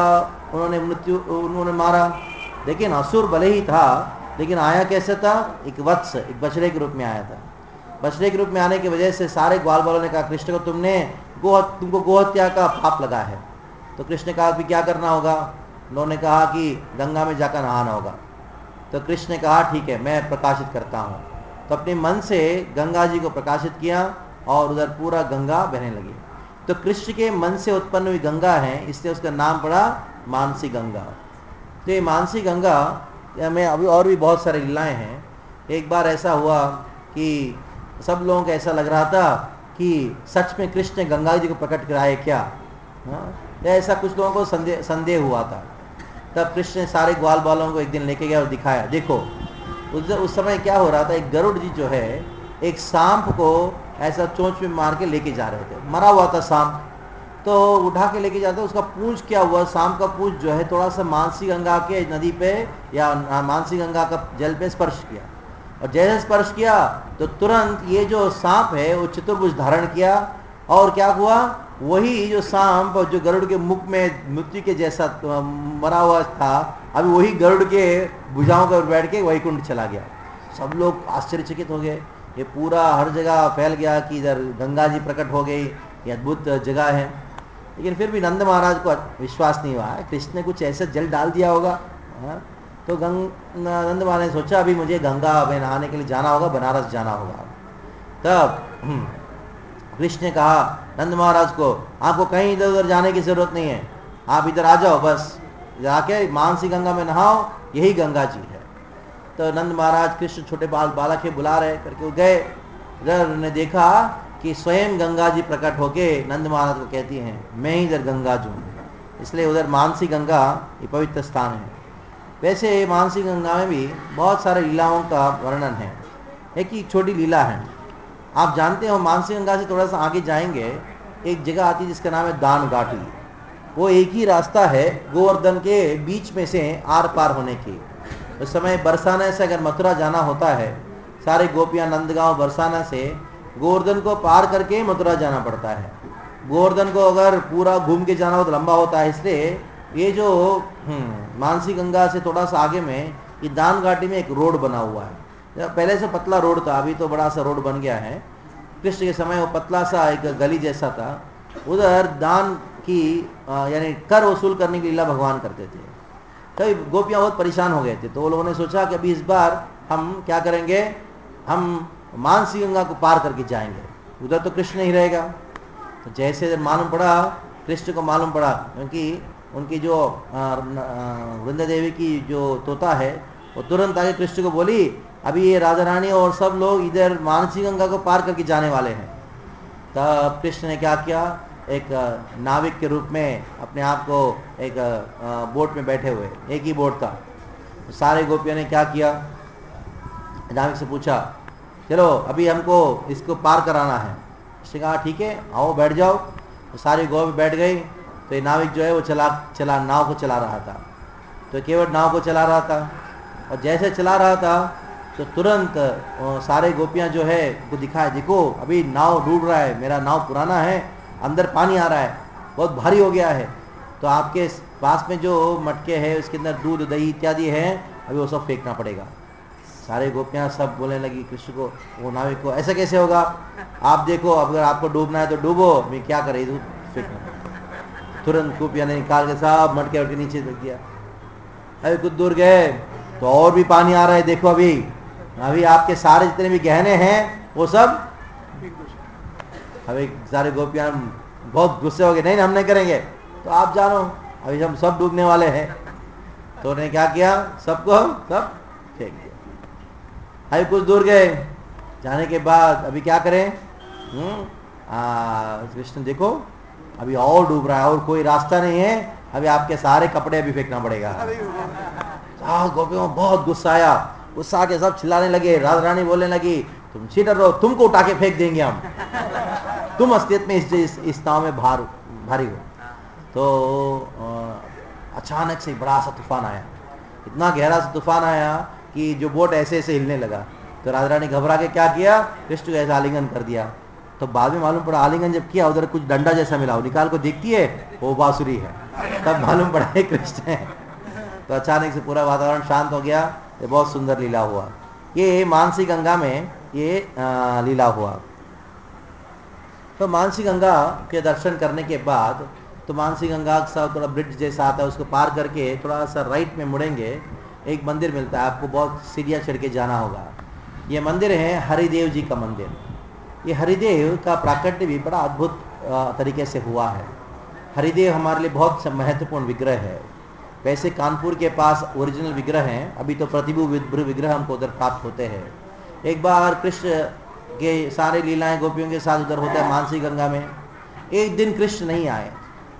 उन्होंने मारा, लेकिन असुर भले ही था लेकिन आया कैसे था, एक वत्स एक बछड़े के रूप में आया था। बछड़े के रूप में आने की वजह से सारे ग्वाल बालों ने कहा कृष्ण को तुमको गोहत्या का पाप लगा है। तो कृष्ण ने कहा कि क्या करना होगा, उन्होंने कहा कि गंगा में जाकर नहाना होगा। तो कृष्ण ने कहा ठीक है मैं प्रकाशित करता हूँ। तो अपने मन से गंगा जी को प्रकाशित किया और उधर पूरा गंगा बहने लगी। तो कृष्ण के मन से उत्पन्न हुई गंगा है, इसलिए उसका नाम पड़ा मानसी गंगा। तो ये मानसी गंगा में अभी और भी बहुत सारी लीलाएं हैं। एक बार ऐसा हुआ कि सब लोगों को ऐसा लग रहा था कि सच में कृष्ण ने गंगा जी को प्रकट कराया क्या, ऐसा कुछ लोगों को संदेह हुआ था। तब कृष्ण ने सारे ग्वाल बालों को एक दिन लेके गया और दिखाया, देखो उस समय क्या हो रहा था, एक गरुड़ जी जो है एक सांप को ऐसा चोंच में मार के लेके जा रहे थे, मरा हुआ था सांप। तो उठा के लेके जाते, उसका पूंछ क्या हुआ, सांप का पूंछ जो है थोड़ा सा मानसी गंगा के नदी पे या मानसी गंगा का जल पे स्पर्श किया। और जैसे स्पर्श किया तो तुरंत ये जो सांप है वो चतुर्भुज धारण किया। और क्या हुआ, वही जो सांप जो गरुड़ के मुख में मृत्यु के जैसा मरा हुआ था, अभी वही गरुड़ के भुजाओं पर बैठ के वैकुंठ चला गया। सब लोग आश्चर्यचकित हो गए, ये पूरा हर जगह फैल गया कि इधर गंगा जी प्रकट हो गई, ये अद्भुत जगह है। लेकिन फिर भी नंद महाराज को विश्वास नहीं हुआ, कृष्ण ने कुछ ऐसा जल डाल दिया होगा। तो नंद महाराज ने सोचा अभी मुझे गंगा में नहाने के लिए जाना होगा, बनारस जाना होगा। तब कृष्ण ने कहा नंद महाराज को, आपको कहीं इधर उधर जाने की जरूरत नहीं है, आप इधर आ जाओ, बस जाके मानसी गंगा में नहाओ, यही गंगा जी है। तो नंद महाराज कृष्ण छोटे बालक के बुला रहे करके वो गए। इधर उन्होंने देखा कि स्वयं गंगा जी प्रकट होके नंद महाराज को कहती हैं मैं ही इधर गंगा जी हूँ। इसलिए उधर मानसी गंगा ये पवित्र स्थान है। वैसे मानसी गंगा में भी बहुत सारे लीलाओं का वर्णन है। एक ही छोटी लीला है, आप जानते हो मानसी गंगा से थोड़ा सा आगे जाएंगे एक जगह आती है जिसका नाम है दान घाटी। वो एक ही रास्ता है गोवर्धन के बीच में से आर पार होने की। उस समय बरसाना से अगर मथुरा जाना होता है, सारे गोपियां नंदगांव बरसाना से गोवर्धन को पार करके मथुरा जाना पड़ता है। गोवर्धन को अगर पूरा घूम के जाना हो तो लंबा होता है, इसलिए ये जो मानसी गंगा से थोड़ा सा आगे में ये दान घाटी में एक रोड बना हुआ है। पहले से पतला रोड था, अभी तो बड़ा सा रोड बन गया है। कृष्ण के समय वो पतला सा एक गली जैसा था, उधर दान की यानी कर वसूल करने की लीला भगवान करते थे। कई गोपियां बहुत परेशान हो गए थे, तो वो लोगों ने सोचा कि अभी इस बार हम क्या करेंगे, हम मानसी गंगा को पार करके जाएंगे, उधर तो कृष्ण नहीं रहेगा। तो जैसे मालूम पड़ा, कृष्ण को मालूम पड़ा, क्योंकि उनकी जो वृंदा देवी की जो तोता है वो तुरंत आगे कृष्ण को बोली, अभी ये राधा रानी और सब लोग इधर मानसी गंगा को पार करके जाने वाले हैं। तब कृष्ण ने क्या किया, एक नाविक के रूप में अपने आप को एक बोट में बैठे हुए, एक ही बोट था। तो सारे गोपियों ने क्या किया, नाविक से पूछा, चलो अभी हमको इसको पार कराना है। उसने कहा ठीक है, आओ बैठ जाओ। तो सारी गोपी बैठ गई। तो ये नाविक जो है वो चला नाव को चला रहा था। तो केवल नाव को चला रहा था, और जैसे चला रहा था तो तुरंत सारे गोपियां जो है वो दिखाए, देखो अभी नाव डूब रहा है, मेरा नाव पुराना है, अंदर पानी आ रहा है, बहुत भारी हो गया है। तो आपके पास में जो मटके है उसके अंदर दूध दही इत्यादि है, अभी वो सब फेंकना पड़ेगा। सारे गोपियां सब बोलने लगी कृष्ण को, वो नाविक को, ऐसा कैसे होगा, आप देखो अगर आपको डूबना है तो डूबो, मैं क्या करे, दूध फेंकना। तुरंत गोपियां ने निकाल के सब मटके उनके नीचे रख दिया। अभी कुछ दूर गए तो और भी पानी आ रहा है, देखो अभी आपके सारे जितने भी गहने हैं वो सब। अभी सारे गोपियां बहुत गुस्से हो गए, नहीं हम नहीं करेंगे, तो आप जानो अभी हम सब डूबने वाले हैं। तो उन्होंने क्या किया, सबको सब फेंक दिया। अभी कुछ दूर गए, जाने के बाद अभी क्या करें, कृष्ण देखो अभी और डूब रहा है और कोई रास्ता नहीं है, अभी आपके सारे कपड़े अभी फेंकना पड़ेगा। गोपियों को बहुत गुस्सा आया, गुस्सा के सब चिल्लाने लगे। राधा रानी बोलने लगी, तुम चीटर रहो, तुमको उठा के फेंक देंगे हम, तुम अस्तित्व में इस नाव में भारी हो। तो अचानक से बड़ा सा तूफान आया, इतना गहरा सा तूफान आया कि जो बोट ऐसे ऐसे हिलने लगा। तो राधा रानी घबरा के क्या किया, कृष्ण को ऐसा आलिंगन कर दिया। तो बाद में मालूम पड़ा, आलिंगन जब किया उधर कुछ डंडा जैसा मिला, वो निकाल को देखती है वो बांसुरी है, तब मालूम पड़ा है कृष्ण है। तो अचानक से पूरा वातावरण शांत हो गया। ये बहुत सुंदर लीला हुआ, ये मानसी गंगा में ये लीला हुआ। तो मानसी गंगा के दर्शन करने के बाद, तो मानसी गंगा का थोड़ा ब्रिज जैसा आता है, उसको पार करके थोड़ा सा राइट में मुड़ेंगे, एक मंदिर मिलता है, आपको बहुत सीढ़ियाँ चढ़ के जाना होगा। ये मंदिर है हरिदेव जी का मंदिर। ये हरिदेव का प्राकट्य भी बड़ा अद्भुत तरीके से हुआ है। हरिदेव हमारे लिए बहुत महत्वपूर्ण विग्रह है। वैसे कानपुर के पास ओरिजिनल विग्रह हैं, अभी तो प्रतिभू विग्रह हमको उधर प्राप्त होते हैं। एक बार कृष्ण के सारे लीलाएं गोपियों के साथ उधर होता है मानसी गंगा में। एक दिन कृष्ण नहीं आए,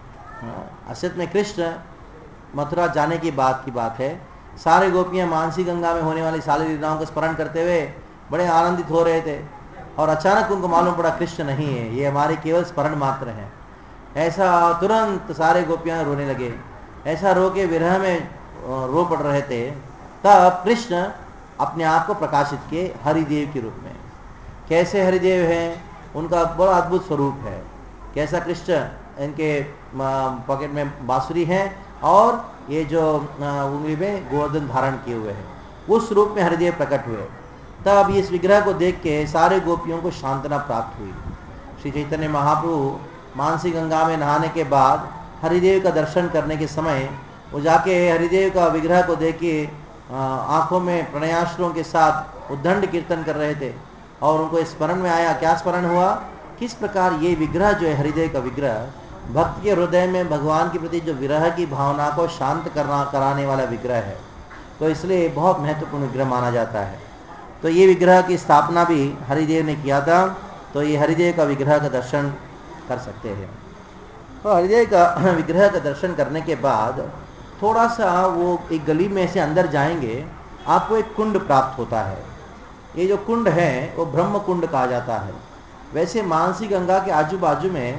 असल में कृष्ण मथुरा जाने की बात है। सारे गोपियां मानसी गंगा में होने वाली सारी लीलाओं को स्मरण करते हुए बड़े आनंदित हो रहे थे, और अचानक उनको मालूम पड़ा कृष्ण नहीं है, ये हमारे केवल स्मरण मात्र हैं। ऐसा तुरंत सारे गोपियां रोने लगे, ऐसा रो के विरह में रो पड़ रहे थे। तब कृष्ण अपने आप को प्रकाशित किए हरिदेव के रूप में। कैसे हरिदेव हैं, उनका बड़ा अद्भुत स्वरूप है। कैसा कृष्ण, इनके पॉकेट में बांसुरी है और ये जो उंगली में गोवर्धन धारण किए हुए हैं, उस रूप में हरिदेव प्रकट हुए। तब इस विग्रह को देख के सारे गोपियों को सांत्वना प्राप्त हुई। श्री चैतन्य महाप्रभु मानसी गंगा में नहाने के बाद हरिदेव का दर्शन करने के समय वो जाके हरिदेव का विग्रह को देख के आंखों में प्रणयाश्रुओं के साथ उद्दंड कीर्तन कर रहे थे, और उनको स्मरण में आया, क्या स्मरण हुआ, किस प्रकार ये विग्रह जो है हरिदेव का विग्रह भक्त के हृदय में भगवान के प्रति जो विरह की भावना को शांत कराने वाला विग्रह है। तो इसलिए बहुत महत्वपूर्ण विग्रह माना जाता है। तो ये विग्रह की स्थापना भी हरिदेव ने किया था। तो ये हरिदेव का विग्रह का दर्शन कर सकते हैं। तो हरिदेव का विग्रह का दर्शन करने के बाद थोड़ा सा वो एक गली में से अंदर जाएंगे, आपको एक कुंड प्राप्त होता है। ये जो कुंड है वो ब्रह्म कुंड कहा जाता है। वैसे मानसी गंगा के आजू बाजू में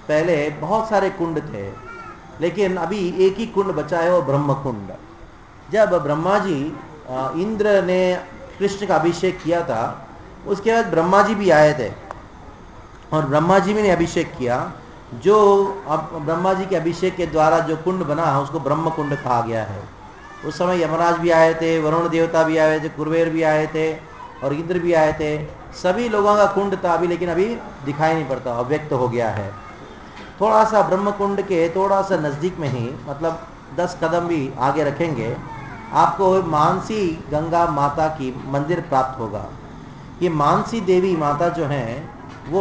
पहले बहुत सारे कुंड थे, लेकिन अभी एक ही कुंड बचा है, वो ब्रह्म कुंड। जब ब्रह्मा जी इंद्र ने कृष्ण का अभिषेक किया था, उसके बाद ब्रह्मा जी भी आए थे और ब्रह्मा जी ने अभिषेक किया। जो अब ब्रह्मा जी के अभिषेक के द्वारा जो कुंड बना उसको ब्रह्म कुंड कहा गया है। उस समय यमराज भी आए थे, वरुण देवता भी आए थे, कुबेर भी आए थे और इंद्र भी आए थे। सभी लोगों का कुंड था अभी, लेकिन अभी दिखाई नहीं पड़ता, अव्यक्त हो गया है। थोड़ा सा ब्रह्म कुंड के थोड़ा सा नज़दीक में ही, मतलब 10 कदम भी आगे रखेंगे, आपको मानसी गंगा माता की मंदिर प्राप्त होगा। ये मानसी देवी माता जो हैं वो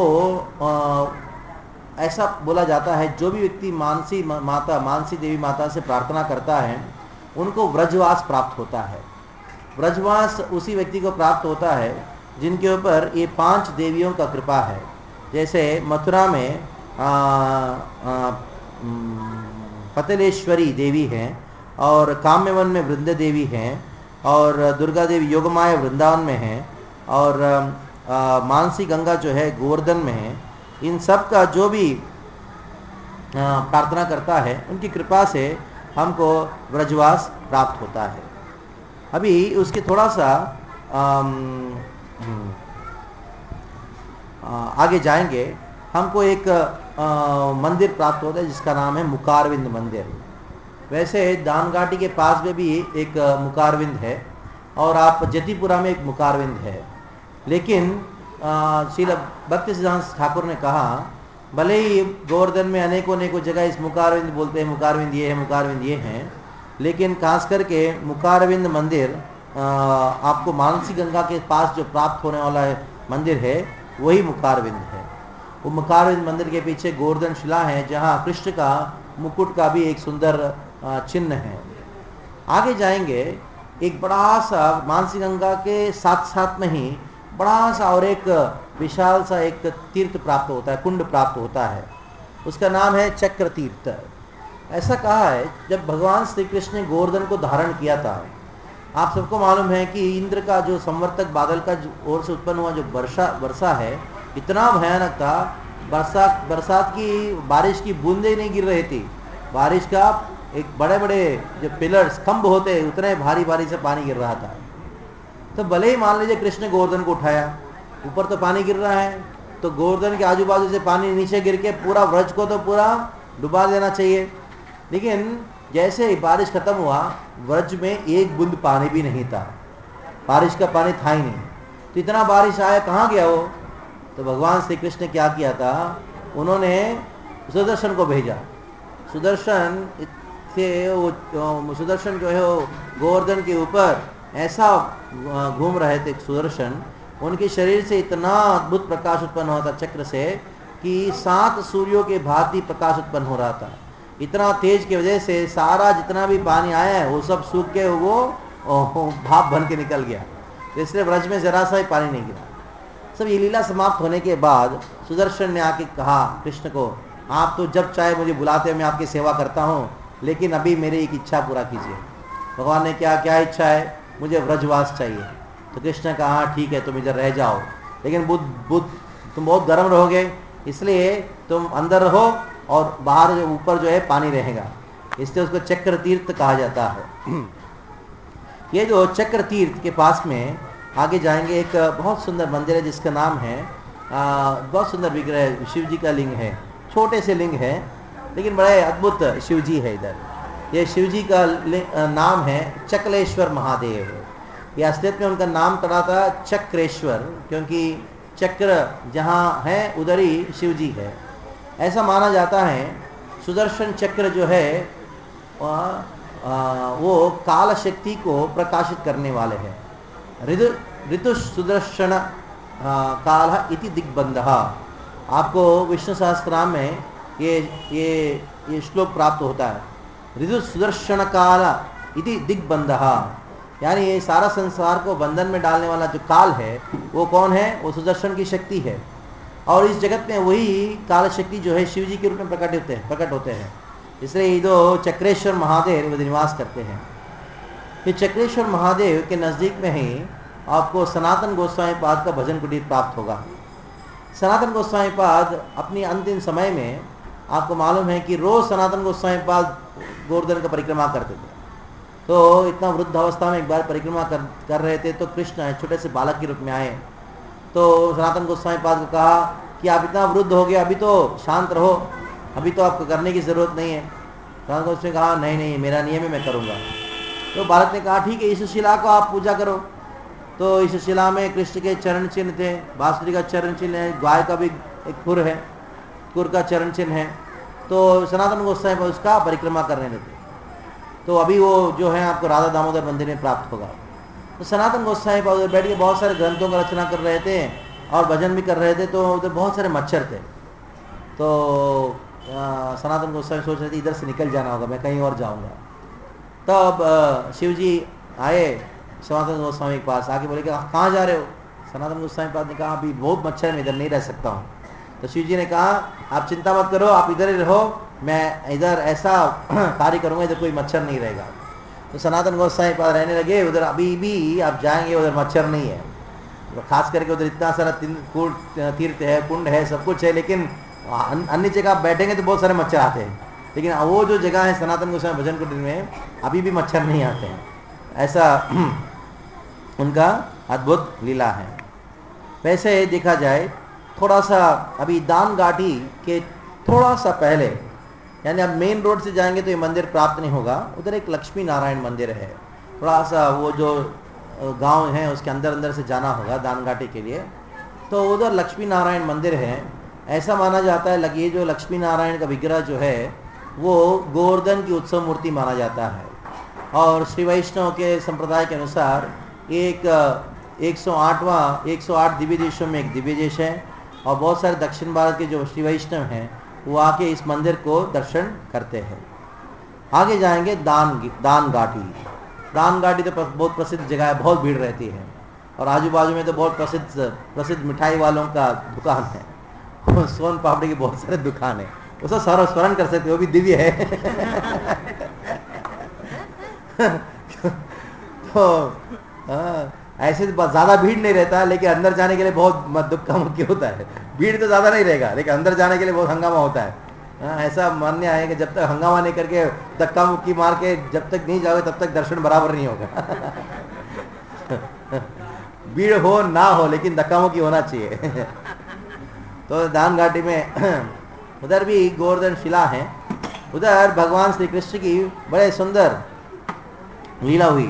ऐसा बोला जाता है, जो भी व्यक्ति मानसी देवी माता से प्रार्थना करता है उनको व्रजवास प्राप्त होता है। व्रजवास उसी व्यक्ति को प्राप्त होता है जिनके ऊपर ये 5 देवियों का कृपा है। जैसे मथुरा में पतलेश्वरी देवी हैं, और काम्यवन में वृंदा देवी हैं, और दुर्गा देवी योगमाया वृंदावन में हैं, और मानसी गंगा जो है गोवर्धन में है। इन सब का जो भी प्रार्थना करता है उनकी कृपा से हमको व्रजवास प्राप्त होता है। अभी उसके थोड़ा सा आगे जाएंगे, हमको एक मंदिर प्राप्त होता है जिसका नाम है मुकारविंद मंदिर। वैसे दानघाटी के पास में भी एक मुकारविंद है, और आप जतिपुरा में एक मुकारविंद है। लेकिन श्रील भक्ति सिद्धांत ठाकुर ने कहा, भले ही गोवर्धन में अनेकों जगह इस मुकारविंद बोलते हैं, मुकारविंद ये है, मुकारविंद ये हैं, लेकिन खास करके मुकारविंद मंदिर आपको मानसी गंगा के पास जो प्राप्त होने वाला है मंदिर है, वही मुकारविंद है। वो मुकारविंद मंदिर के पीछे गोवर्धन शिला है, जहाँ कृष्ण का मुकुट का भी एक सुंदर चिन्ह है। आगे जाएंगे, एक बड़ा सा मानसी गंगा के साथ साथ में ही बड़ा सा और एक विशाल सा एक तीर्थ प्राप्त होता है, कुंड प्राप्त होता है। उसका नाम है चक्र तीर्थ। ऐसा कहा है, जब भगवान श्री कृष्ण ने गोवर्धन को धारण किया था, आप सबको मालूम है कि इंद्र का जो संवर्तक बादल का ओर से उत्पन्न हुआ जो वर्षा है, इतना भयानक था। बरसात की बारिश की बूंदे नहीं गिर रही थी, बारिश का एक बड़े बड़े जो पिलर्स खंभ होते उतने भारी भारी से पानी गिर रहा था। तो भले ही मान लीजिए कृष्ण गोवर्धन को उठाया, ऊपर तो पानी गिर रहा है, तो गोवर्धन के आजू बाजू से पानी नीचे गिर के पूरा व्रज को तो पूरा डुबा देना चाहिए। लेकिन जैसे ही बारिश खत्म हुआ, व्रज में एक बूंद पानी भी नहीं था, बारिश का पानी था ही नहीं। तो इतना बारिश आया, कहाँ गया वो? तो भगवान श्री कृष्ण ने क्या किया था, उन्होंने सुदर्शन को भेजा। सुदर्शन जो है वो गोवर्धन के ऊपर ऐसा घूम रहे थे। सुदर्शन, उनके शरीर से इतना अद्भुत प्रकाश उत्पन्न हुआ था चक्र से कि 7 सूर्यों के भांति प्रकाश उत्पन्न हो रहा था। इतना तेज की वजह से सारा जितना भी पानी आया है वो सब सूख के वो भाप बन के निकल गया, इसलिए व्रज में जरा सा ही पानी नहीं गिरा। सब ये लीला समाप्त होने के बाद सुदर्शन ने आके कहा कृष्ण को, आप तो जब चाहे मुझे बुलाते हैं, मैं आपकी सेवा करता हूँ, लेकिन अभी मेरी एक इच्छा पूरा कीजिए। भगवान ने क्या इच्छा है? मुझे व्रजवास चाहिए। तो कृष्ण ने कहा, हाँ ठीक है, तुम इधर रह जाओ, लेकिन तुम बहुत गर्म रहोगे, इसलिए तुम अंदर रहो और बाहर ऊपर जो है पानी रहेगा, इसलिए उसको चक्र तीर्थ कहा जाता है। ये जो चक्र तीर्थ के पास में आगे जाएंगे, एक बहुत सुंदर मंदिर है जिसका नाम है, बहुत सुंदर विग्रह शिव जी का लिंग है, छोटे से लिंग है लेकिन बड़े अद्भुत शिव जी है इधर। ये शिव जी का नाम है चक्लेश्वर महादेव। ये असलियत में उनका नाम पड़ा था चक्रेश्वर, क्योंकि चक्र जहाँ है उधर ही शिव जी है। ऐसा माना जाता है सुदर्शन चक्र जो है वो काल शक्ति को प्रकाशित करने वाले हैं। ऋतु सुदर्शन काल इति दिग्बंधः, आपको विष्णु सहस्त्रनाम में ये श्लोक प्राप्त होता है। ऋतु सुदर्शन काल इति दिग्बंधः, यानी ये सारा संसार को बंधन में डालने वाला जो काल है वो कौन है? वो सुदर्शन की शक्ति है। और इस जगत में वही काल शक्ति जो है शिव जी के रूप में प्रकट होते हैं। इसलिए ये दो चक्रेश्वर महादेव निवास करते हैं। ये चक्रेश्वर महादेव के नज़दीक में ही आपको सनातन गोस्वामी पाद का भजन कुटीर प्राप्त होगा। सनातन गोस्वामी पाद अपनी अंतिम समय में आपको मालूम है कि रोज सनातन गोस्वामी पाद गोवर्धन का परिक्रमा करते थे। तो इतना वृद्ध अवस्था में एक बार परिक्रमा कर रहे थे, तो कृष्ण छोटे से बालक के रूप में आए। तो सनातन गोस्वामी पाद को कहा कि आप इतना वृद्ध हो गए, अभी तो शांत रहो, अभी तो आपको करने की जरूरत नहीं है। सनातन गोस्वामी कहा नहीं नहीं, मेरा नियम है, मैं करूँगा। तो बालक ने कहा ठीक है, इस शिला को आप पूजा करो। तो इस शिला में कृष्ण के चरण चिन्ह थे, बांसुरी का चरण चिन्ह है, गाय का भी एक खुर है, खुर का चरण चिन्ह है। तो सनातन गोस्वामी उसका परिक्रमा करने लगे। तो अभी वो जो है आपको राधा दामोदर मंदिर में प्राप्त होगा। तो सनातन गोस्वामी उधर बैठ के बहुत सारे ग्रंथों का रचना कर रहे थे और भजन भी कर रहे थे। तो उधर बहुत सारे मच्छर थे। तो सनातन गोस्वामी सोच रहे थे इधर से निकल जाना होगा, मैं कहीं और जाऊंगा। तब शिव जी आए सनातन गोस्वामी के पास, आके बोले कि कहाँ जा रहे हो? सनातन गोस्वामी पास ने कहा अभी बहुत मच्छर, मैं इधर नहीं रह सकता हूँ। तो शिव जी ने कहा आप चिंता मत करो, आप इधर ही रहो, मैं इधर ऐसा कार्य करूंगा इधर कोई मच्छर नहीं रहेगा। तो सनातन गोस्वामी पास रहने लगे। उधर अभी भी आप जाएंगे उधर मच्छर नहीं है, खास करके उधर इतना सारा तीर्थ है, कुंड है, सब कुछ है, लेकिन अन्य जगह आप बैठेंगे तो बहुत सारे मच्छर आते हैं। लेकिन वो जो जगह है सनातन गोस्वामी भजन कुंड में, अभी भी मच्छर नहीं आते हैं। ऐसा उनका अद्भुत लीला है। वैसे देखा जाए थोड़ा सा अभी दान घाटी के थोड़ा सा पहले, यानी अब मेन रोड से जाएंगे तो ये मंदिर प्राप्त नहीं होगा, उधर एक लक्ष्मी नारायण मंदिर है। थोड़ा सा वो जो गांव है उसके अंदर अंदर से जाना होगा दान घाटी के लिए। तो उधर लक्ष्मी नारायण मंदिर है। ऐसा माना जाता है ये जो लक्ष्मी नारायण का विग्रह जो है वो गोवर्धन की उत्सव मूर्ति माना जाता है। और श्री वैष्णव के संप्रदाय के अनुसार एक 108 दिव्य देशों में एक दिव्य देश है। और बहुत सारे दक्षिण भारत के जो श्री वैष्णव हैं वो आके इस मंदिर को दर्शन करते हैं। आगे जाएंगे दान घाटी। दान घाटी तो बहुत प्रसिद्ध जगह है, बहुत भीड़ रहती है। और आजू बाजू में तो बहुत प्रसिद्ध मिठाई वालों का दुकान है, सोन पापड़ी की बहुत सारे दुकान है, उसका स्मरण कर सकते, वो भी दिव्य है। तो ऐसे ज्यादा भीड़ नहीं रहता, लेकिन अंदर जाने के लिए बहुत धक्का मुक्की होता है। भीड़ तो ज्यादा नहीं रहेगा, लेकिन अंदर जाने के लिए बहुत हंगामा होता है। ऐसा मान्य है कि जब तक हंगामा नहीं करके धक्का मुक्की मार के जब तक नहीं जाओगे तब तक दर्शन बराबर नहीं होगा। भीड़ हो ना हो लेकिन धक्का मुक्की होना चाहिए। तो दान घाटी में उधर भी गोवर्धन शिला है। उधर भगवान श्री कृष्ण की बड़े सुंदर लीला हुई।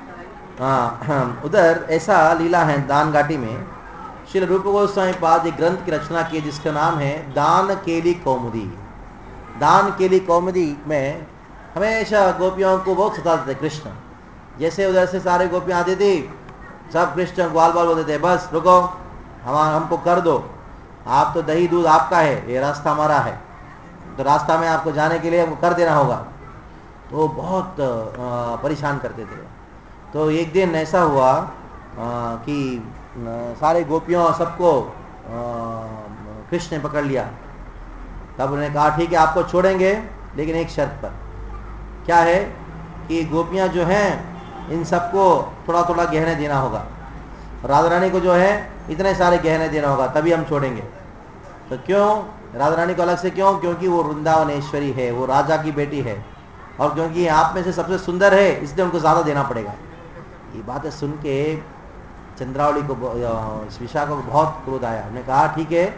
उधर ऐसा लीला है दान घाटी में। श्री रूप गोस्वामी पाद एक ग्रंथ की रचना की जिसका नाम है दान केली कौमुदी। दान केली कौमुदी में हमेशा गोपियों को बहुत सताते थे कृष्ण। जैसे उधर से सारे गोपियां आती थी, सब कृष्ण ग्वाल बाल बोलते थे बस रुको, हमको कर दो, आप तो दही दूध आपका है, ये रास्ता हमारा है, तो रास्ता में आपको जाने के लिए हमको कर देना होगा। तो बहुत परेशान करते थे। तो एक दिन ऐसा हुआ कि सारे गोपियों सबको कृष्ण ने पकड़ लिया। तब उन्होंने कहा ठीक है आपको छोड़ेंगे, लेकिन एक शर्त पर। क्या है कि गोपियां जो हैं इन सबको थोड़ा थोड़ा गहने देना होगा, राधा रानी को जो है इतने सारे गहने देना होगा, तभी हम छोड़ेंगे। तो क्यों राधा रानी को अलग से? क्यों? क्योंकि वो वृंदावनेश्वरी है, वो राजा की बेटी है, और क्योंकि आप में से सबसे सुंदर है इसलिए उनको ज्यादा देना पड़ेगा। ये बातें सुन के चंद्रावली को, विशाखा को बहुत क्रोध आया। हमने कहा ठीक है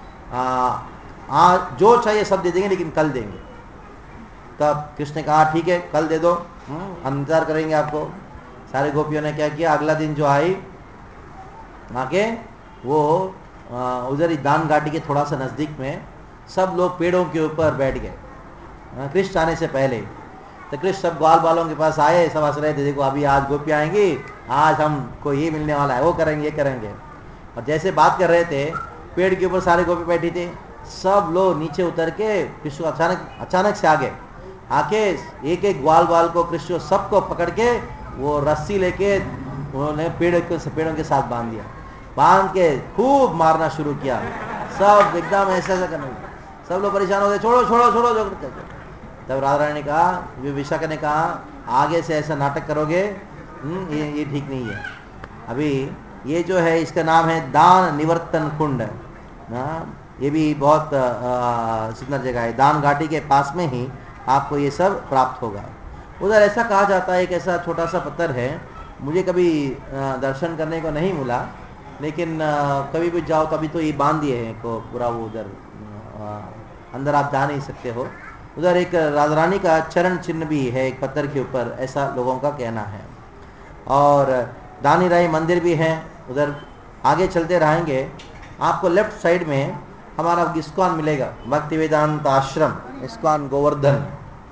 जो चाहिए सब दे देंगे, लेकिन कल देंगे। तब कृष्ण ने कहा ठीक है कल दे दो, हम इंतजार करेंगे आपको। सारे गोपियों ने क्या किया, अगला दिन जो आई आके वो उधर ही दान घाटी के थोड़ा सा नजदीक में सब लोग पेड़ों के ऊपर बैठ गए कृष्ण आने से पहले। तो कृष्ण सब ग्वाल बालों के पास आए, सब हंस रहे थे, देखो अभी आज गोपियां आएंगी, आज हमको ये मिलने वाला है, वो करेंगे ये करेंगे। और जैसे बात कर रहे थे पेड़ के ऊपर सारे गोपी बैठी थे, सब लोग नीचे उतर के कृष्ण अचानक से आगे आके एक एक ग्वाल बाल को कृष्ण सबको पकड़ के वो रस्सी लेके उन्होंने पेड़ों के साथ बांध दिया। बांध के खूब मारना शुरू किया, सब एकदम ऐसा करने लगे। सब लोग परेशान हो गए, छोड़ो छोड़ो छोड़ो जो। तब राधा रानी ने कहा, विशाखा ने कहा आगे से ऐसा नाटक करोगे ये ठीक नहीं है। अभी ये जो है इसका नाम है दान निवर्तन कुंड। ये भी बहुत सुंदर जगह है। दान घाटी के पास में ही आपको ये सब प्राप्त होगा। उधर ऐसा कहा जाता है, एक ऐसा छोटा सा पत्थर है, मुझे कभी दर्शन करने को नहीं मिला, लेकिन कभी भी जाओ तभी तो ये बांध दिए हैं को पूरा, वो उधर अंदर आप जा नहीं सकते हो। उधर एक राजा रानी का चरण चिन्ह भी है एक पत्थर के ऊपर, ऐसा लोगों का कहना है। और दानी राय मंदिर भी है। उधर आगे चलते रहेंगे, आपको लेफ्ट साइड में हमारा इस्कॉन मिलेगा, भक्ति वेदांत आश्रम, इस्कॉन गोवर्धन।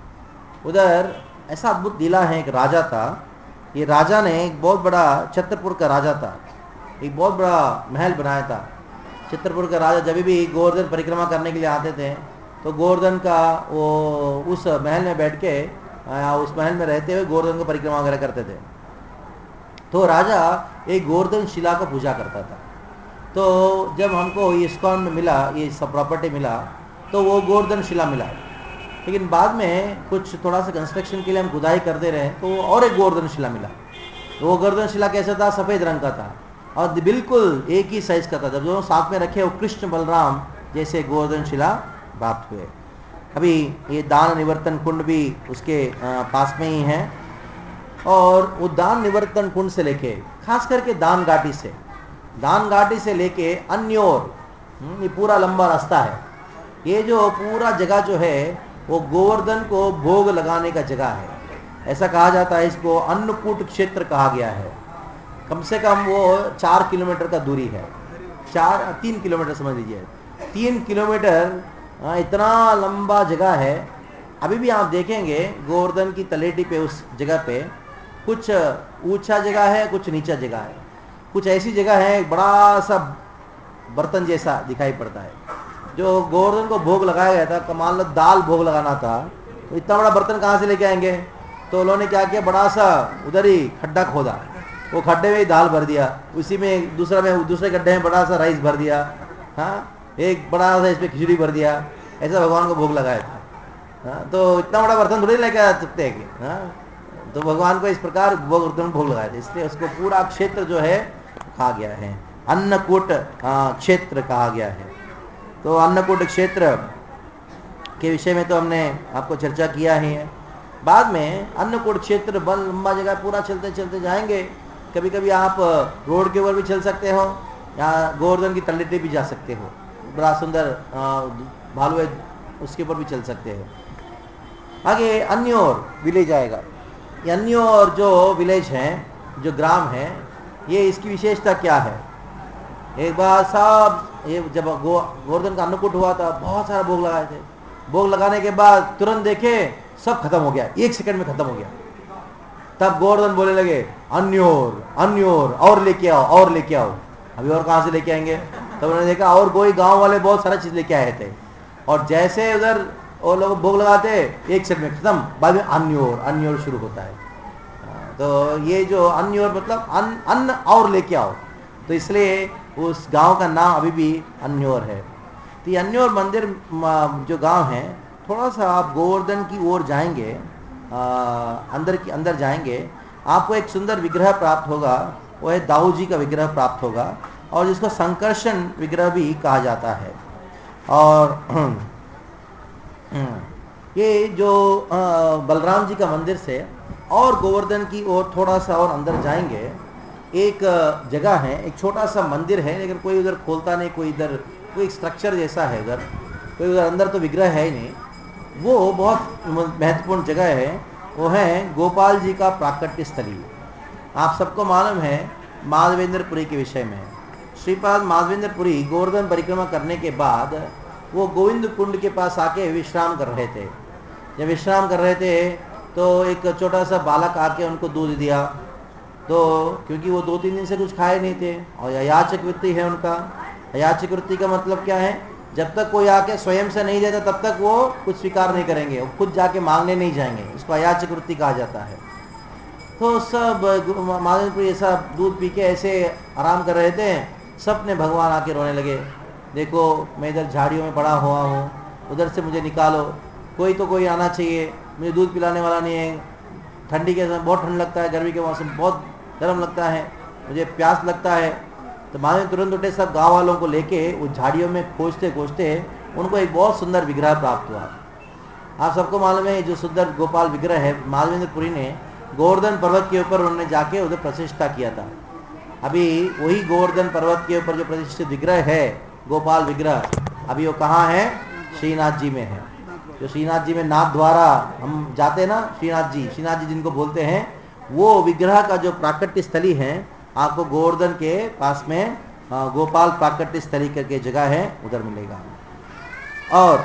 उधर ऐसा अद्भुत दिला है, एक राजा था, ये राजा ने एक बहुत बड़ा, छतरपुर का राजा था, एक बहुत बड़ा महल बनाया था। छतरपुर का राजा जब भी गोवर्धन परिक्रमा करने के लिए आते थे तो गोवर्धन का वो उस महल में बैठ के उस महल में रहते हुए गोवर्धन को परिक्रमा वगैरह करते थे। तो राजा एक गोवर्धन शिला को पूजा करता था। तो जब हमको इस्कॉन में मिला, ये सब प्रॉपर्टी मिला, तो वो गोवर्धन शिला मिला। लेकिन बाद में कुछ थोड़ा सा कंस्ट्रक्शन के लिए हम खुदाई करते रहे तो और एक गोवर्धन शिला मिला। तो वो गोवर्धन शिला कैसा था? सफ़ेद रंग का था और बिल्कुल एक ही साइज का था। जब दोनों साथ में रखे वो कृष्ण बलराम जैसे गोवर्धन शिला प्राप्त हुए। अभी ये दान निवर्तन कुंड भी उसके पास में ही है। और वो दान निवर्तन कुंड से लेके खास करके दान घाटी से लेके अन्योर, ये पूरा लंबा रास्ता है। ये जो पूरा जगह जो है वो गोवर्धन को भोग लगाने का जगह है। ऐसा कहा जाता है, इसको अन्नकूट क्षेत्र कहा गया है। कम से कम वो 4 किलोमीटर का दूरी है, 3 किलोमीटर समझ लीजिए, 3 किलोमीटर इतना लंबा जगह है। अभी भी आप देखेंगे गोवर्धन की तलेटी पे, उस जगह पे कुछ ऊंचा जगह है, कुछ नीचा जगह है, कुछ ऐसी जगह है बड़ा सा बर्तन जैसा दिखाई पड़ता है जो गोवर्धन को भोग लगाया गया था। मान लो दाल भोग लगाना था, तो इतना बड़ा बर्तन कहाँ से लेके आएंगे? तो उन्होंने क्या किया, बड़ा सा उधर ही खड्डा खोदा, वो खड्डे में ही दाल भर दिया, उसी में दूसरे गड्ढे में बड़ा सा राइस भर दिया, हाँ, एक बड़ा सा इसमें खिचड़ी भर दिया, ऐसा भगवान को भोग लगाया था। हाँ, तो इतना बड़ा बर्तन थोड़ी लेके आ सकते हैं कि, हाँ, तो भगवान को इस प्रकार बर्तन भोग लगाया था, इसलिए उसको पूरा क्षेत्र जो है कहा गया है, अन्नकूट क्षेत्र कहा गया है। तो अन्नकूट क्षेत्र के विषय में तो हमने आपको चर्चा किया ही है। बाद में अन्नकूट क्षेत्र बल लंबा जगह, पूरा चलते चलते जाएंगे। कभी कभी आप रोड के ऊपर भी चल सकते हो, या गोवर्धन की तलेटी भी जा सकते हो, बड़ा सुंदर भालू है, उसके ऊपर भी चल सकते हो। आगे अन्योर विलेज आएगा। ये अन्योर जो विलेज है, जो ग्राम है, ये इसकी विशेषता क्या है? एक बार सब ये जब गोवर्धन का अन्नकूट हुआ था, बहुत सारा भोग लगाए थे। भोग लगाने के बाद तुरंत देखे सब खत्म हो गया, 1 सेकंड में खत्म हो गया। तब गोवर्धन बोलने लगे, अन्योर अन्योर, और लेके आओ, और लेके आओ। अभी और कहाँ से लेके आएंगे? तब उन्होंने देखा और कोई गांव वाले बहुत सारा चीज लेके आए थे, और जैसे उधर वो लोग भोग लगाते 1 सेकंड में खत्म, बाद में अन्योर अन्योर शुरू होता है। तो ये जो अन्योर मतलब अन्न और लेके आओ, तो इसलिए उस गांव का नाम अभी भी अन्योर है। तो ये अन्योर मंदिर जो गांव है, थोड़ा सा आप गोवर्धन की ओर जाएंगे, अंदर जाएंगे, आपको एक सुंदर विग्रह प्राप्त होगा। वो है दाऊ जी का विग्रह प्राप्त होगा, और जिसको संकर्षण विग्रह भी कहा जाता है। और ये जो बलराम जी का मंदिर से और गोवर्धन की ओर थोड़ा सा और अंदर जाएंगे, एक जगह है, एक छोटा सा मंदिर है, लेकिन कोई उधर खोलता नहीं, कोई इधर कोई स्ट्रक्चर जैसा है, उधर कोई उधर अंदर तो विग्रह है ही नहीं। वो बहुत महत्वपूर्ण जगह है, वो है गोपाल जी का प्राकट्य स्थली। आप सबको मालूम है माधवेंद्रपुरी के विषय में, श्रीपाद माधवेंद्रपुरी गोवर्धन परिक्रमा करने के बाद वो गोविंद कुंड के पास आके विश्राम कर रहे थे। जब विश्राम कर रहे थे तो एक छोटा सा बालक आके उनको दूध दिया। तो क्योंकि वो 2-3 दिन से कुछ खाए नहीं थे, और याचक वृत्ति है उनका। याचक वृत्ति का मतलब क्या है? जब तक कोई आके स्वयं से नहीं देता तब तक वो कुछ स्वीकार नहीं करेंगे, वो खुद जाके मांगने नहीं जाएंगे, इसको अयाचक वृत्ति कहा जाता है। तो सब माधवेंद्रपुरी ऐसा दूध पी के ऐसे आराम कर रहे थे, सब ने भगवान आके रोने लगे, देखो मैं इधर झाड़ियों में पड़ा हुआ हूँ, उधर से मुझे निकालो, कोई आना चाहिए, मुझे दूध पिलाने वाला नहीं है। ठंडी के समय बहुत ठंड लगता है, गर्मी के मौसम बहुत गर्म लगता है, मुझे प्यास लगता है, तो महादेव तुरंत उठे, सब गांव वालों को लेके उस झाड़ियों में खोजते खोजते उनको एक बहुत सुंदर विग्रह प्राप्त हुआ। आप सबको मालूम है जो सुंदर गोपाल विग्रह है, माधवेंद्रपुरी ने गोवर्धन पर्वत के ऊपर उन्होंने जाके उधर प्रतिष्ठा किया था। अभी वही गोवर्धन पर्वत के ऊपर जो प्रतिष्ठित विग्रह है गोपाल विग्रह, अभी वो कहाँ है? श्रीनाथ जी में है। जो श्रीनाथ जी में नाथ द्वारा हम जाते हैं ना, श्रीनाथ जी जिनको बोलते हैं, वो विग्रह का जो प्राकट्य स्थली है आपको गोवर्धन के पास में गोपाल प्राकट्य स्थली करके जगह है, उधर मिलेगा। और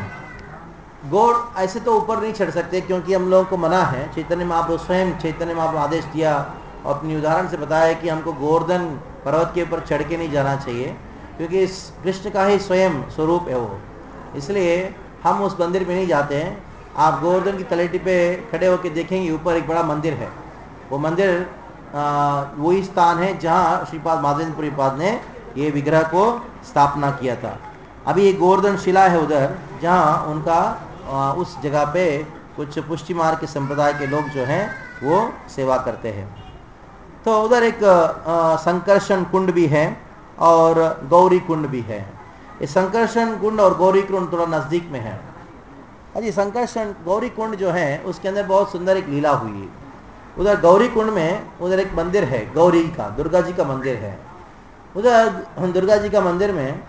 गौड़ ऐसे तो ऊपर नहीं चढ़ सकते क्योंकि हम लोगों को मना है। चैतन्य महाप्रभु स्वयं, चैतन्य महाप्रभु आदेश दिया और अपनी उदाहरण से बताया कि हमको गोवर्धन पर्वत के ऊपर चढ़ के नहीं जाना चाहिए, क्योंकि इस कृष्ण का ही स्वयं स्वरूप है वो, इसलिए हम उस मंदिर में नहीं जाते हैं। आप गोवर्धन की तलेटी पे खड़े होकर देखेंगे, ऊपर एक बड़ा मंदिर है। वो मंदिर वही स्थान है जहाँ श्रीपाद माधवेंद्रपुरी पाद ने ये विग्रह को स्थापना किया था। अभी एक गोवर्धन शिला है उधर, जहाँ उनका उस जगह पे कुछ पुष्टि मार्ग के संप्रदाय के लोग जो हैं वो सेवा करते हैं। तो उधर एक संकर्षण कुंड भी है और गौरी कुंड भी है। ये संकर्षण कुंड और गौरी कुंड थोड़ा नज़दीक में है। अजी संकर्षण गौरी कुंड जो है उसके अंदर बहुत सुंदर एक लीला हुई है। उधर गौरी कुंड में उधर एक मंदिर है, गौरी का, दुर्गा जी का मंदिर है। उधर दुर्गा जी का मंदिर में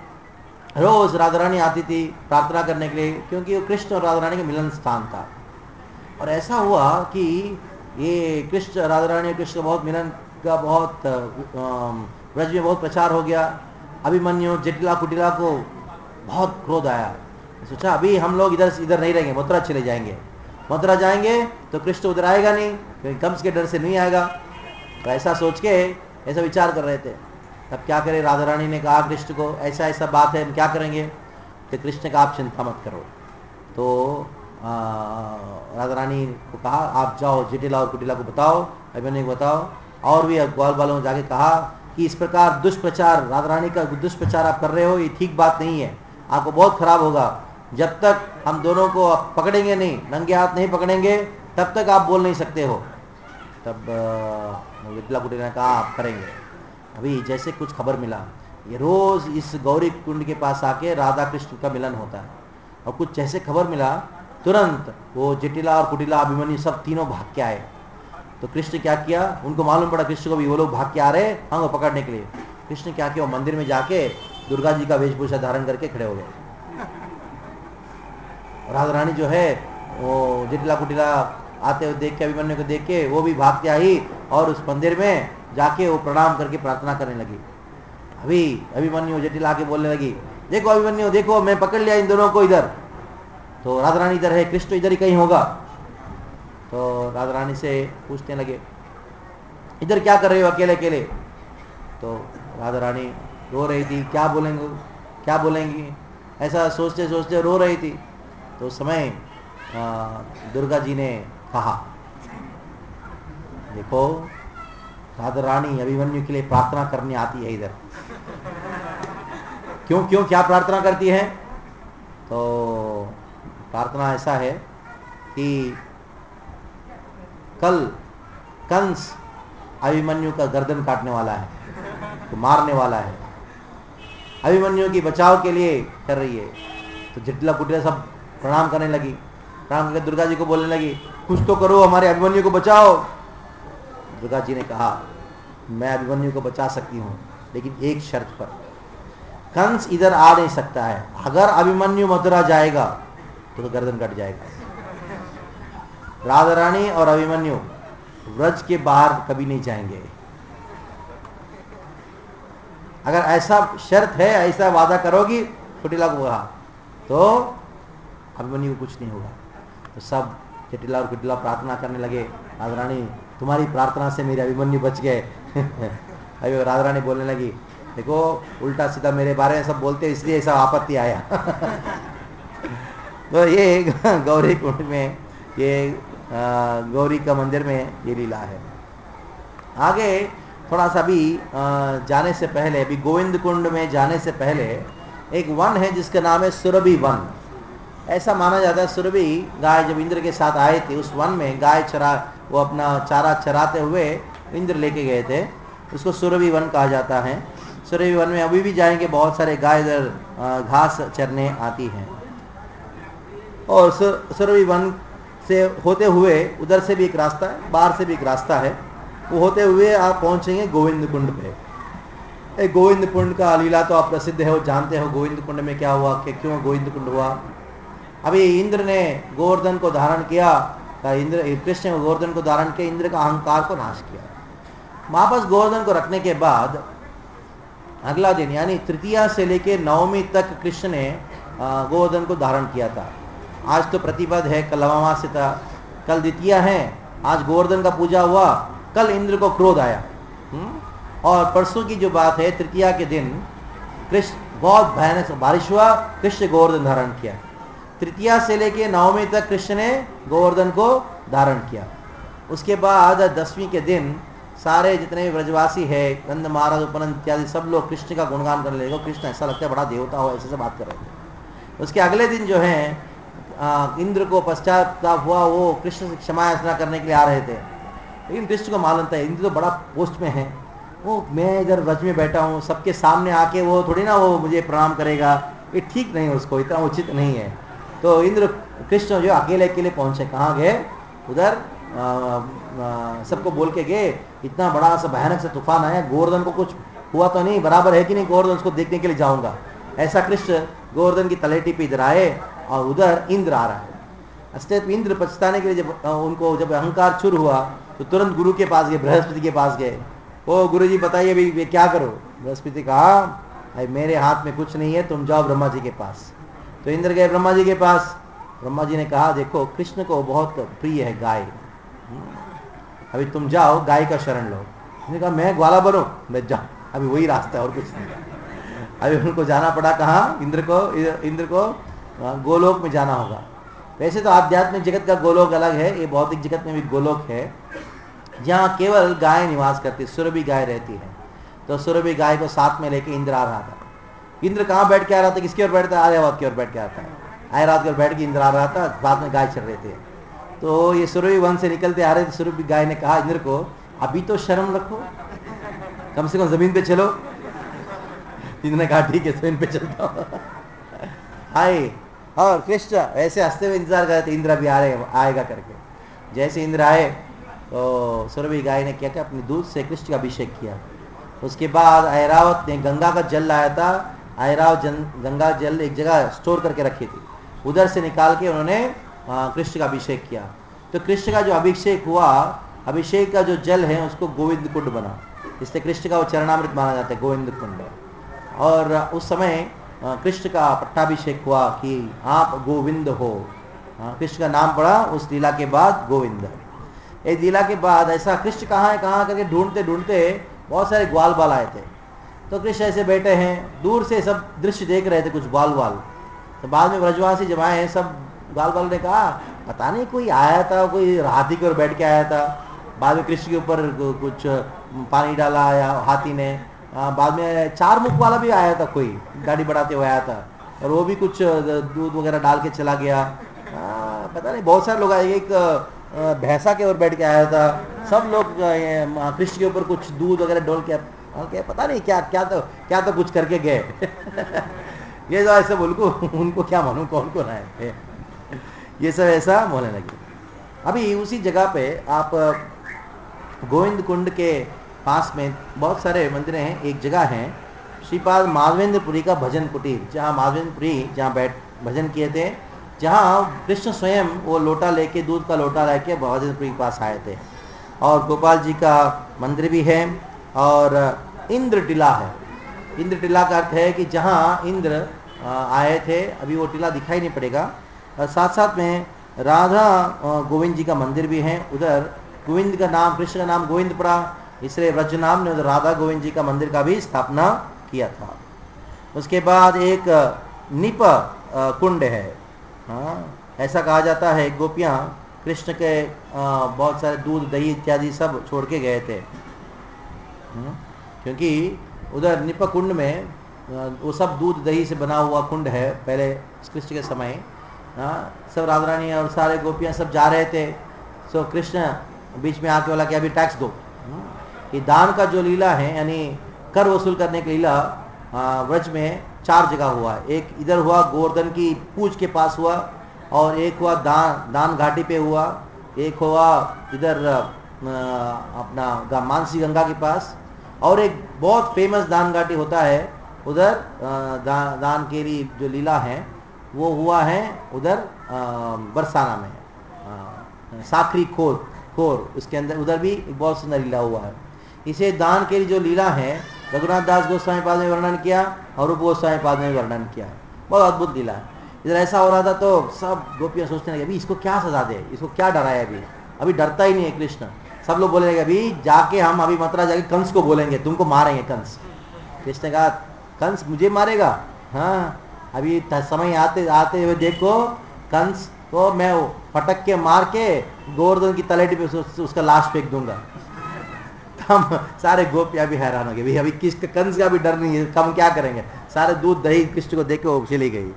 रोज राधा रानी आती थी प्रार्थना करने के लिए, क्योंकि वो कृष्ण और राधा रानी का मिलन स्थान था। और ऐसा हुआ कि ये कृष्ण राधा रानी और कृष्ण बहुत मिलन का बहुत ब्रज में बहुत प्रचार हो गया। अभिमन्यु जटिला कुटिला को बहुत क्रोध आया, सोचा अभी हम लोग इधर नहीं रहेंगे, मथुरा चले जाएंगे। मथुरा जाएंगे तो कृष्ण उधर आएगा नहीं, क्योंकि कंस के डर से नहीं आएगा। तो ऐसा सोच के ऐसा विचार कर रहे थे। तब क्या करे, राधा रानी ने कहा कृष्ण को ऐसा ऐसा बात है, हम क्या करेंगे? तो कृष्ण ने कहा आप चिंता मत करो। तो राधा रानी को कहा आप जाओ जटिला और कुटिला को बताओ, अभिमन्यु को बताओ, और भी ग्वाल वालों को जाके कहा कि इस प्रकार दुष्प्रचार, राधा रानी का दुष्प्रचार आप कर रहे हो, ये ठीक बात नहीं है, आपको बहुत खराब होगा। जब तक हम दोनों को पकड़ेंगे नहीं, नंगे हाथ नहीं पकड़ेंगे, तब तक आप बोल नहीं सकते हो। तब जटिला कुटिला ने कहा आप करेंगे। अभी जैसे कुछ खबर मिला, ये रोज इस गौरी कुंड के पास आके राधा कृष्ण का मिलन होता है, और कुछ जैसे खबर मिला तुरंत वो जटिला और कुटिला अभिमन्यु सब तीनों भाग के आए। तो कृष्ण क्या किया, उनको मालूम पड़ा कृष्ण को भी वो लोग भाग के आ रहे हैं हमको पकड़ने के लिए। कृष्ण क्या किया, वो मंदिर में जाके दुर्गा जी का वेशभूषा धारण करके खड़े हो गए। राधा रानी जो है वो जटिला कुटिला आते हुए देख के, अभिमन्यु को देख के वो भी भाग के आई और उस मंदिर में जाके वो प्रणाम करके प्रार्थना करने लगी। अभी अभिमन्यु जटिला के बोलने लगी, देखो अभिमन्यु देखो मैं पकड़ लिया इन दोनों को इधर। तो राधा रानी इधर है, कृष्ण इधर ही कहीं होगा। तो राधा रानी से पूछने लगे इधर क्या कर रहे हो अकेले अकेले? तो राधा रानी रो रही थी, क्या बोलेंगी ऐसा सोचते सोचते रो रही थी। तो उस समय दुर्गा जी ने कहा देखो राधा रानी अभिमन्यु के लिए प्रार्थना करने आती है इधर। क्यों क्या प्रार्थना करती है? तो प्रार्थना ऐसा है कि कल कंस अभिमन्यु का गर्दन काटने वाला है, तो मारने वाला है, अभिमन्यु की बचाव के लिए कर रही है। तो जटिला कुटिला सब प्रणाम करने लगी, प्रणाम करके दुर्गा जी को बोलने लगी कुछ तो करो, हमारे अभिमन्यु को बचाओ। दुर्गा जी ने कहा मैं अभिमन्यु को बचा सकती हूँ, लेकिन एक शर्त पर, कंस इधर आ नहीं सकता है। अगर अभिमन्यु मथुरा जाएगा तो गर्दन कट जाएगा। राधा रानी और अभिमन्यु व्रज के बाहर कभी नहीं जाएंगे। अगर ऐसा शर्त है, ऐसा वादा करोगी, कुटिला को कहा, तो अभिमन्यु को कुछ नहीं होगा। तो सब जटिला और कुटिला प्रार्थना करने लगे, राधा रानी तुम्हारी प्रार्थना से मेरे अभिमन्यु बच गए। अभी राधा रानी बोलने लगी देखो उल्टा सीधा मेरे बारे में सब बोलते इसलिए ऐसा आपत्ति आया। तो ये गौरी कुंड में, ये गौरी का मंदिर में ये लीला है। आगे थोड़ा सा भी जाने से पहले, अभी गोविंद कुंड में जाने से पहले एक वन है जिसका नाम है सुरभि वन। ऐसा माना जाता है सुरभि गाय जब इंद्र के साथ आए थे उस वन में, गाय वो अपना चारा चराते हुए इंद्र लेके गए थे। उसको सुरभि वन कहा जाता है। सुरभि वन में अभी भी जाएंगे, बहुत सारे गाय इधर घास चरने आती हैं। और सुरभि वन से होते हुए उधर से भी एक रास्ता है, बाहर से भी एक रास्ता है, वो होते हुए आप पहुंचेंगे गोविंद कुंड पे। गोविंद कुंड का लीला तो आप प्रसिद्ध है, वो जानते हो गोविंद कुंड में क्या हुआ, कि क्यों गोविंद कुंड हुआ। अभी इंद्र ने गोवर्धन को धारण किया, इंद्र कृष्ण ने गोवर्धन को धारण किया, इंद्र का अहंकार को नाश किया। वापस गोवर्धन को रखने के बाद अगला दिन यानी तृतीया से लेके नवमी तक कृष्ण ने गोवर्धन को धारण किया था। आज तो प्रतिपद है, कल अमावास्या था, कल द्वितीया है, आज गोवर्धन का पूजा हुआ, कल इंद्र को क्रोध आया। और परसों की जो बात है, तृतीया के दिन कृष्ण बहुत भयानक बारिश हुआ, कृष्ण गोवर्धन धारण किया। तृतीया से लेके नवमी तक कृष्ण ने गोवर्धन को धारण किया। उसके बाद दसवीं के दिन सारे जितने भी ब्रजवासी है, नंद महाराज उपनंद इत्यादि सब लोग कृष्ण का गुणगान करने लगे। कृष्ण ऐसा लगता है बड़ा देवता हो, ऐसे से बात कर रहे थे। उसके अगले दिन जो है इंद्र को पश्चाताप हुआ, वो कृष्ण से क्षमा याचना करने के लिए आ रहे थे, लेकिन कृष्ण को मालूम था इंद्र तो बड़ा पोस्ट में है, वो मैं इधर व्रज में बैठा हूँ, सबके सामने आके वो थोड़ी ना वो मुझे प्रणाम करेगा, ये ठीक नहीं, उसको इतना उचित नहीं है। तो इंद्र कृष्ण जो अकेले अकेले पहुंचे, कहाँ गए, उधर सबको बोल के गए, इतना बड़ा सा भयानक से तूफान आया, गोवर्धन को कुछ हुआ तो नहीं, बराबर है कि नहीं, गोवर्धन उसको देखने के लिए जाऊंगा। ऐसा कृष्ण गोवर्धन की तलेटी पे इधर आए और उधर इंद्र आ रहा है। अस्तेत इंद्र पछताने के लिए जब अहंकार चुर हुआ तो तुरंत गुरु के पास गए, बृहस्पति के पास गए। ओ गुरु जी बताइए अभी क्या करो। बृहस्पति कहा मेरे हाथ में कुछ नहीं है, तुम जाओ ब्रह्मा जी के पास। तो इंद्र गए ब्रह्मा जी के पास। ब्रह्मा जी ने कहा देखो कृष्ण को बहुत प्रिय है गाय, अभी तुम जाओ गाय का शरण लो। उसने कहा मैं ग्वाला बनो, मैं जाऊँ, अभी वही रास्ता है और कुछ नहीं। अभी उनको जाना पड़ा कहाँ, इंद्र को गोलोक में जाना होगा। वैसे तो आध्यात्मिक जगत का गोलोक अलग है, ये भौतिक जगत में भी गोलोक है, जहाँ केवल गाय निवास करती, सुरभि गाय रहती है। तो सुरभि गाय को साथ में लेके इंद्र आ रहा था। इंद्र कहाँ बैठ के आ रहा था, किसकी ओर बैठता है, आर्यावत की ओर बैठ के आता है। आर्यावत की ओर बैठ के इंद्र आ रहा था, बाद में गाय चल रहे थे। तो ये सुरभि वन से निकलते आ रहे थे। सुरभि गाय ने कहा इंद्र को अभी तो शर्म रखो, कम से कम जमीन पे चलो। इंद्र ने कहा ठीक है जमीन पे चलता हूँ। आए और कृष्ण ऐसे हंसते हुए इंतजार कर रहे थे, इंद्र भी आएगा करके। जैसे इंद्र आए तो सुरभि गाय ने क्या किया, अपने दूध से कृष्ण का अभिषेक किया। उसके बाद ऐरावत ने गंगा का जल लाया था, ऐरावत गंगा जल एक जगह स्टोर करके रखी थी, उधर से निकाल के उन्होंने कृष्ण का अभिषेक किया। तो कृष्ण का जो अभिषेक हुआ, अभिषेक का जो जल है उसको गोविंद कुंड बना, इसलिए कृष्ण का वो चरणामृत माना जाता है गोविंद कुंड। और उस समय कृष्ण का पट्टाभिषेक हुआ कि आप गोविंद हो। कृष्ण का नाम पड़ा उस लीला के बाद गोविंद। एक लीला के बाद ऐसा कृष्ण कहाँ है कहाँ करके ढूंढते ढूंढते बहुत सारे ग्वाल बाल आए थे। तो कृष्ण ऐसे बैठे हैं, दूर से सब दृश्य देख रहे थे कुछ ग्वाल बाल। तो बाद में ब्रजवासी जब आए हैं सब ग्वाल बाल ने कहा पता नहीं कोई आया था, कोई हाथी के ऊपर बैठ के आया था। बाद में कृष्ण के ऊपर कुछ पानी डाला या हाथी ने। बाद में चार मुख वाला भी आया था, कोई गाड़ी बढ़ाते हुए आया था और वो भी कुछ दूध वगैरह डाल के चला गया। पता नहीं बहुत सारे लोग आए। एक भैंसा के ऊपर बैठ के आया था। सब लोग कृष्ण के ऊपर कुछ दूध वगैरह डोल के पता नहीं क्या तो कुछ करके गए। ये जो ऐसे उनको क्या मालूम कौन कौन आए, ये सब ऐसा बोलने लगे। अभी उसी जगह पे आप गोविंद कुंड के पास में बहुत सारे मंदिर हैं। एक जगह है श्रीपाद माधवेंद्रपुरी का भजन कुटीर, जहाँ माधवेंद्रपुरी जहाँ भजन किए थे, जहाँ कृष्ण स्वयं वो लोटा लेके, दूध का लोटा लेके माधवेंद्रपुरी के पास आए थे। और गोपाल जी का मंदिर भी है और इंद्र टीला है। इंद्र टीला का अर्थ है कि जहाँ इंद्र आए थे, अभी वो टीला दिखाई नहीं पड़ेगा। और साथ साथ में राधा गोविंद जी का मंदिर भी है। उधर गोविंद का नाम, कृष्ण का नाम गोविंद पड़ा, इसलिए व्रज नाम ने उधर राधा गोविंद जी का मंदिर का भी स्थापना किया था। उसके बाद एक निप कुंड है। ऐसा कहा जाता है गोपियाँ कृष्ण के बहुत सारे दूध दही इत्यादि सब छोड़ के गए थे, क्योंकि उधर निप कुंड में वो सब दूध दही से बना हुआ कुंड है। पहले कृष्ण के समय सब राधा रानी और सारे गोपियाँ सब जा रहे थे। सो कृष्ण बीच में आके बोला कि अभी टैक्स दो। कि दान का जो लीला है, यानी कर वसूल करने की लीला व्रज में 4 जगह हुआ है। एक इधर हुआ गोवर्धन की पूंछ के पास हुआ, और एक हुआ दान घाटी पे हुआ, एक हुआ इधर अपना मानसी गंगा के पास, और एक बहुत फेमस दान घाटी होता है उधर दान के लिए जो लीला है वो हुआ है उधर बरसाना में, साखरी खोर उसके अंदर, उधर भी एक बहुत सुंदर लीला हुआ है। इसे दान के लिए जो लीला है रघुनाथ दास गोस्वामी पाद ने वर्णन किया और रूप गोस्वामी पाद ने वर्णन किया, बहुत अद्भुत लीला है। इधर ऐसा हो रहा था तो सब गोपियां सोचने लगे अभी इसको क्या सजा दे, इसको क्या डराए, अभी डरता ही नहीं है कृष्ण। सब लोग बोले अभी जाके हम अभी मथुरा जाके कंस को बोलेंगे तुमको मारेंगे कंस। कृष्ण ने कहा कंस मुझे मारेगा? हाँ, अभी समय आते आते हुए देखो कंस को मैं फटक के मार के गोवर्धन की तलेटी पे उसका लाश फेंक दूंगा। हम सारे गोपियां भी हैरान हो गए, भाई अभी किसका कंस का भी डर नहीं है, हम क्या करेंगे। सारे दूध दही कृष्ण को देख के वो चली गई।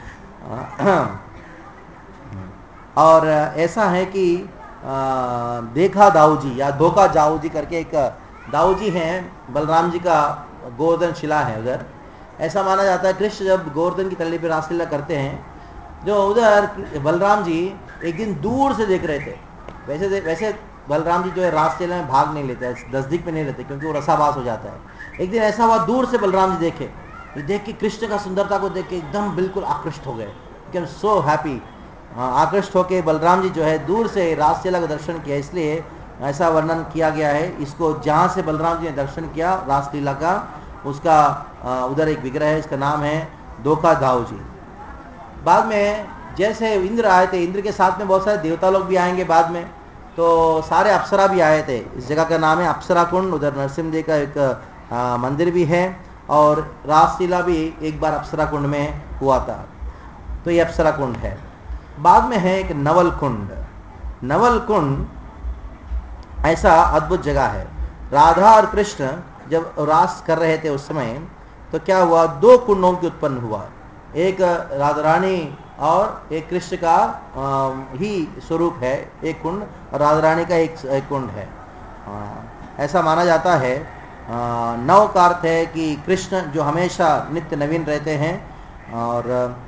और ऐसा है कि देखा दाऊ जी या धोखा जाऊ जी करके एक दाऊ जी हैं, बलराम जी का गोवर्धन शिला है उधर। ऐसा माना जाता है कृष्ण जब गोवर्धन की तली पर रासलीला करते हैं, जो उधर बलराम जी एक दिन दूर से देख रहे थे। वैसे बलराम जी जो है रासलीला में भाग नहीं लेते, नजदीक में नहीं रहते क्योंकि वो रसाभास हो जाता है। एक दिन ऐसा हुआ दूर से बलराम जी देखे, देख के कृष्ण का सुंदरता को देख के एकदम बिल्कुल आकृष्ट हो गए, एकदम सो हैप्पी। आकृष्ट होके बलराम जी जो है दूर से रासलीला का दर्शन किया, इसलिए ऐसा वर्णन किया गया है इसको। जहाँ से बलराम जी ने दर्शन किया रासलीला का, उसका उधर एक विग्रह है, इसका नाम है धोखा दाऊ जी। बाद में जैसे इंद्र आए थे, इंद्र के साथ में बहुत सारे देवता लोग भी आएंगे बाद में, तो सारे अप्सरा भी आए थे। इस जगह का नाम है अप्सरा कुंड। उधर नरसिंह जी का एक मंदिर भी है, और रासलीला भी एक बार अप्सरा कुंड में हुआ था, तो ये अप्सरा कुंड है। बाद में है एक नवल कुंड। नवल कुंड ऐसा अद्भुत जगह है। राधा और कृष्ण जब रास कर रहे थे उस समय, तो क्या हुआ, 2 कुंडों की उत्पन्न हुआ। एक राधा रानी और एक कृष्ण का ही स्वरूप है एक कुंड, और राधा रानी का एक कुंड है। ऐसा माना जाता है, नव का अर्थ है कि कृष्ण जो हमेशा नित्य नवीन रहते हैं, और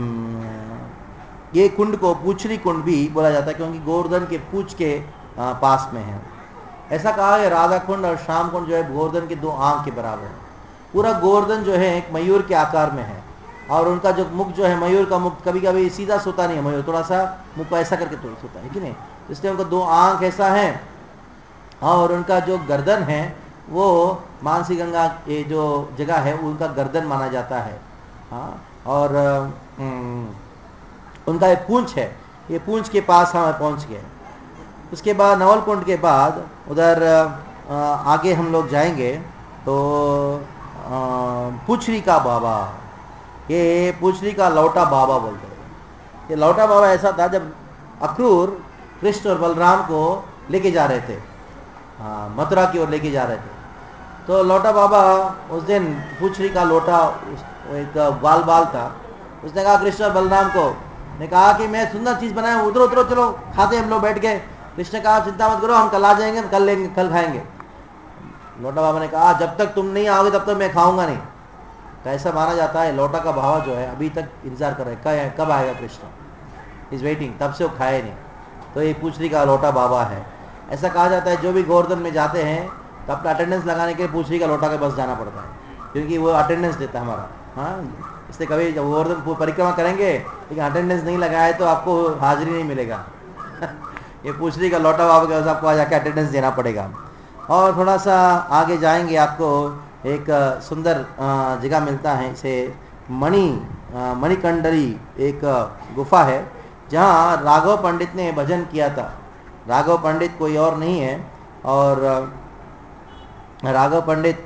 ये कुंड को पूछरी कुंड भी बोला जाता है क्योंकि गोवर्धन के पूछ के पास में है। ऐसा कहा है राधा कुंड और श्याम कुंड जो है गोवर्धन के 2 आंख के बराबर है। पूरा गोवर्धन जो है एक मयूर के आकार में है, और उनका जो मुख जो है, मयूर का मुख कभी कभी सीधा सोता नहीं है, मयूर थोड़ा सा मुख को ऐसा करके थोड़ा सोता है कि नहीं, इसलिए उनका 2 आंख ऐसा है। और उनका जो गर्दन है वो मानसी गंगा ये जो जगह है उनका गर्दन माना जाता है। हाँ, और उनका एक पूंछ है, ये पूंछ के पास हम पहुंच गए। उसके बाद नवल कुंड के बाद उधर आगे हम लोग जाएंगे तो पुछरी का बाबा, ये पुछरी का लौटा बाबा बोलते हैं। ये लौटा बाबा ऐसा था जब अक्रूर कृष्ण और बलराम को लेके जा रहे थे, मथुरा की ओर लेके जा रहे थे, तो लौटा बाबा उस दिन पुछरी का लोटा एक बाल था, उसने कहा कृष्ण और बलराम को, ने कहा कि मैं सुंदर चीज बनाया, उधर उधर चलो खाते हम लोग बैठ गए। कृष्ण ने कहा चिंता मत करो, हम कल आ जाएंगे, कल लेंगे, कल खाएंगे। लौटा बाबा ने कहा जब तक तुम नहीं आओगे तब तक मैं खाऊंगा नहीं। तो ऐसा माना जाता है लौटा का भाव जो है अभी तक इंतजार कर रहे हैं कब आएगा कृष्ण, इज वेटिंग, तब से वो खाए नहीं। तो ये पूछरी का लौटा बाबा है। ऐसा कहा जाता है जो भी गोवर्धन में जाते हैं तो अपना अटेंडेंस लगाने के लिए पूछरी का लौटा के बस जाना पड़ता है, क्योंकि वो अटेंडेंस देता है हमारा। हाँ, इसलिए कभी जब गोवर्धन परिक्रमा करेंगे लेकिन अटेंडेंस नहीं लगाए तो आपको हाजिरी नहीं मिलेगा। ये पूछरी का लौटा बाबा के पास आपको आ जाके अटेंडेंस देना पड़ेगा। और थोड़ा सा आगे जाएंगे आपको एक सुंदर जगह मिलता है, इसे मणिकंडरी एक गुफा है जहाँ राघव पंडित ने भजन किया था। राघव पंडित कोई और नहीं है, और राघव पंडित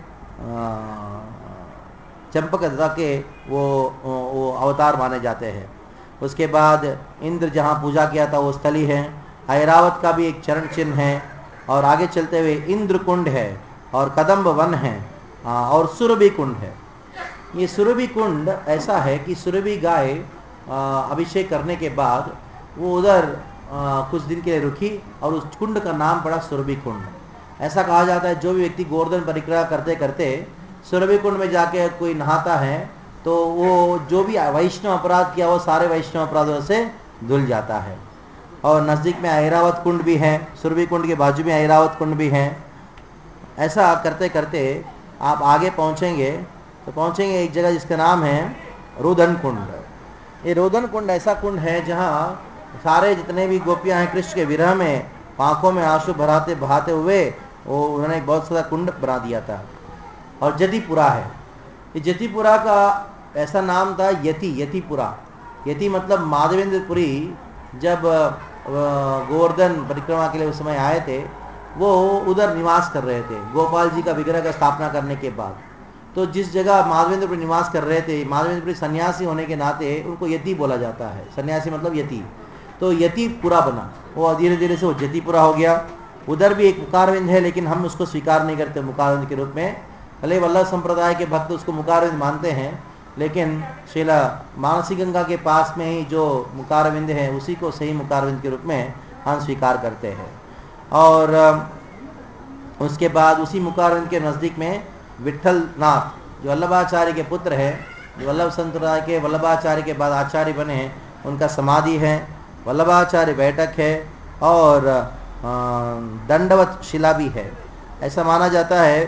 चंपकदत्ता के वो अवतार माने जाते हैं। उसके बाद इंद्र जहाँ पूजा किया था वो स्थली है। ऐरावत का भी एक चरण चिन्ह है, और आगे चलते हुए इंद्र कुंड है, और कदम्ब वन है, और सुरभि कुंड है। ये सुरभि कुंड ऐसा है कि सुरभि गाय अभिषेक करने के बाद वो उधर कुछ दिन के लिए रुकी, और उस कुंड का नाम पड़ा सुरभि कुंड। ऐसा कहा जाता है जो भी व्यक्ति गोवर्धन परिक्रमा करते करते सुरभि कुंड में जाके कोई नहाता है तो वो जो भी वैष्णव अपराध किया वो सारे वैष्णव अपराधों से धुल जाता है। और नज़दीक में ऐरावत कुंड भी है, सुरभि कुंड के बाजू में ऐरावत कुंड भी है। ऐसा करते करते आप आगे पहुंचेंगे तो पहुंचेंगे एक जगह जिसका नाम है रोदन कुंड। ये रोदन कुंड ऐसा कुंड है जहाँ सारे जितने भी गोपियां हैं कृष्ण के विरह में आंखों में आंसू भराते बहाते हुए वो उन्होंने एक बहुत सारा कुंड बना दिया था। और जतिपुरा है, ये जतिपुरा का ऐसा नाम था यतिपुरा। यति मतलब माधवेंद्रपुरी जब गोवर्धन परिक्रमा के लिए उस समय आए थे वो उधर निवास कर रहे थे गोपाल जी का विग्रह का स्थापना करने के बाद। तो जिस जगह माधवेंद्रपुरी निवास कर रहे थे, माधवेंद्रपुरी सन्यासी होने के नाते उनको यति बोला जाता है, सन्यासी मतलब यति। तो यतिपुरा बना, वो धीरे धीरे से वो जतिपुरा हो गया। उधर भी एक मुकारविंद है लेकिन हम उसको स्वीकार नहीं करते मुकारविंद के रूप में। भले वल्लभ संप्रदाय के भक्त उसको मुकारविंद मानते हैं लेकिन शिला मानसी गंगा के पास में ही जो मुकारविंद है उसी को सही मुकारविंद के रूप में हम स्वीकार करते हैं। और उसके बाद उसी मुकारविंद के नज़दीक में विट्ठल नाथ जो वल्लभाचार्य के पुत्र है, जो वल्लभ संप्रदाय के वल्लभाचार्य के बाद आचार्य बने हैं, उनका समाधि है। वल्लभाचार्य बैठक है और दंडवत शिला भी है। ऐसा माना जाता है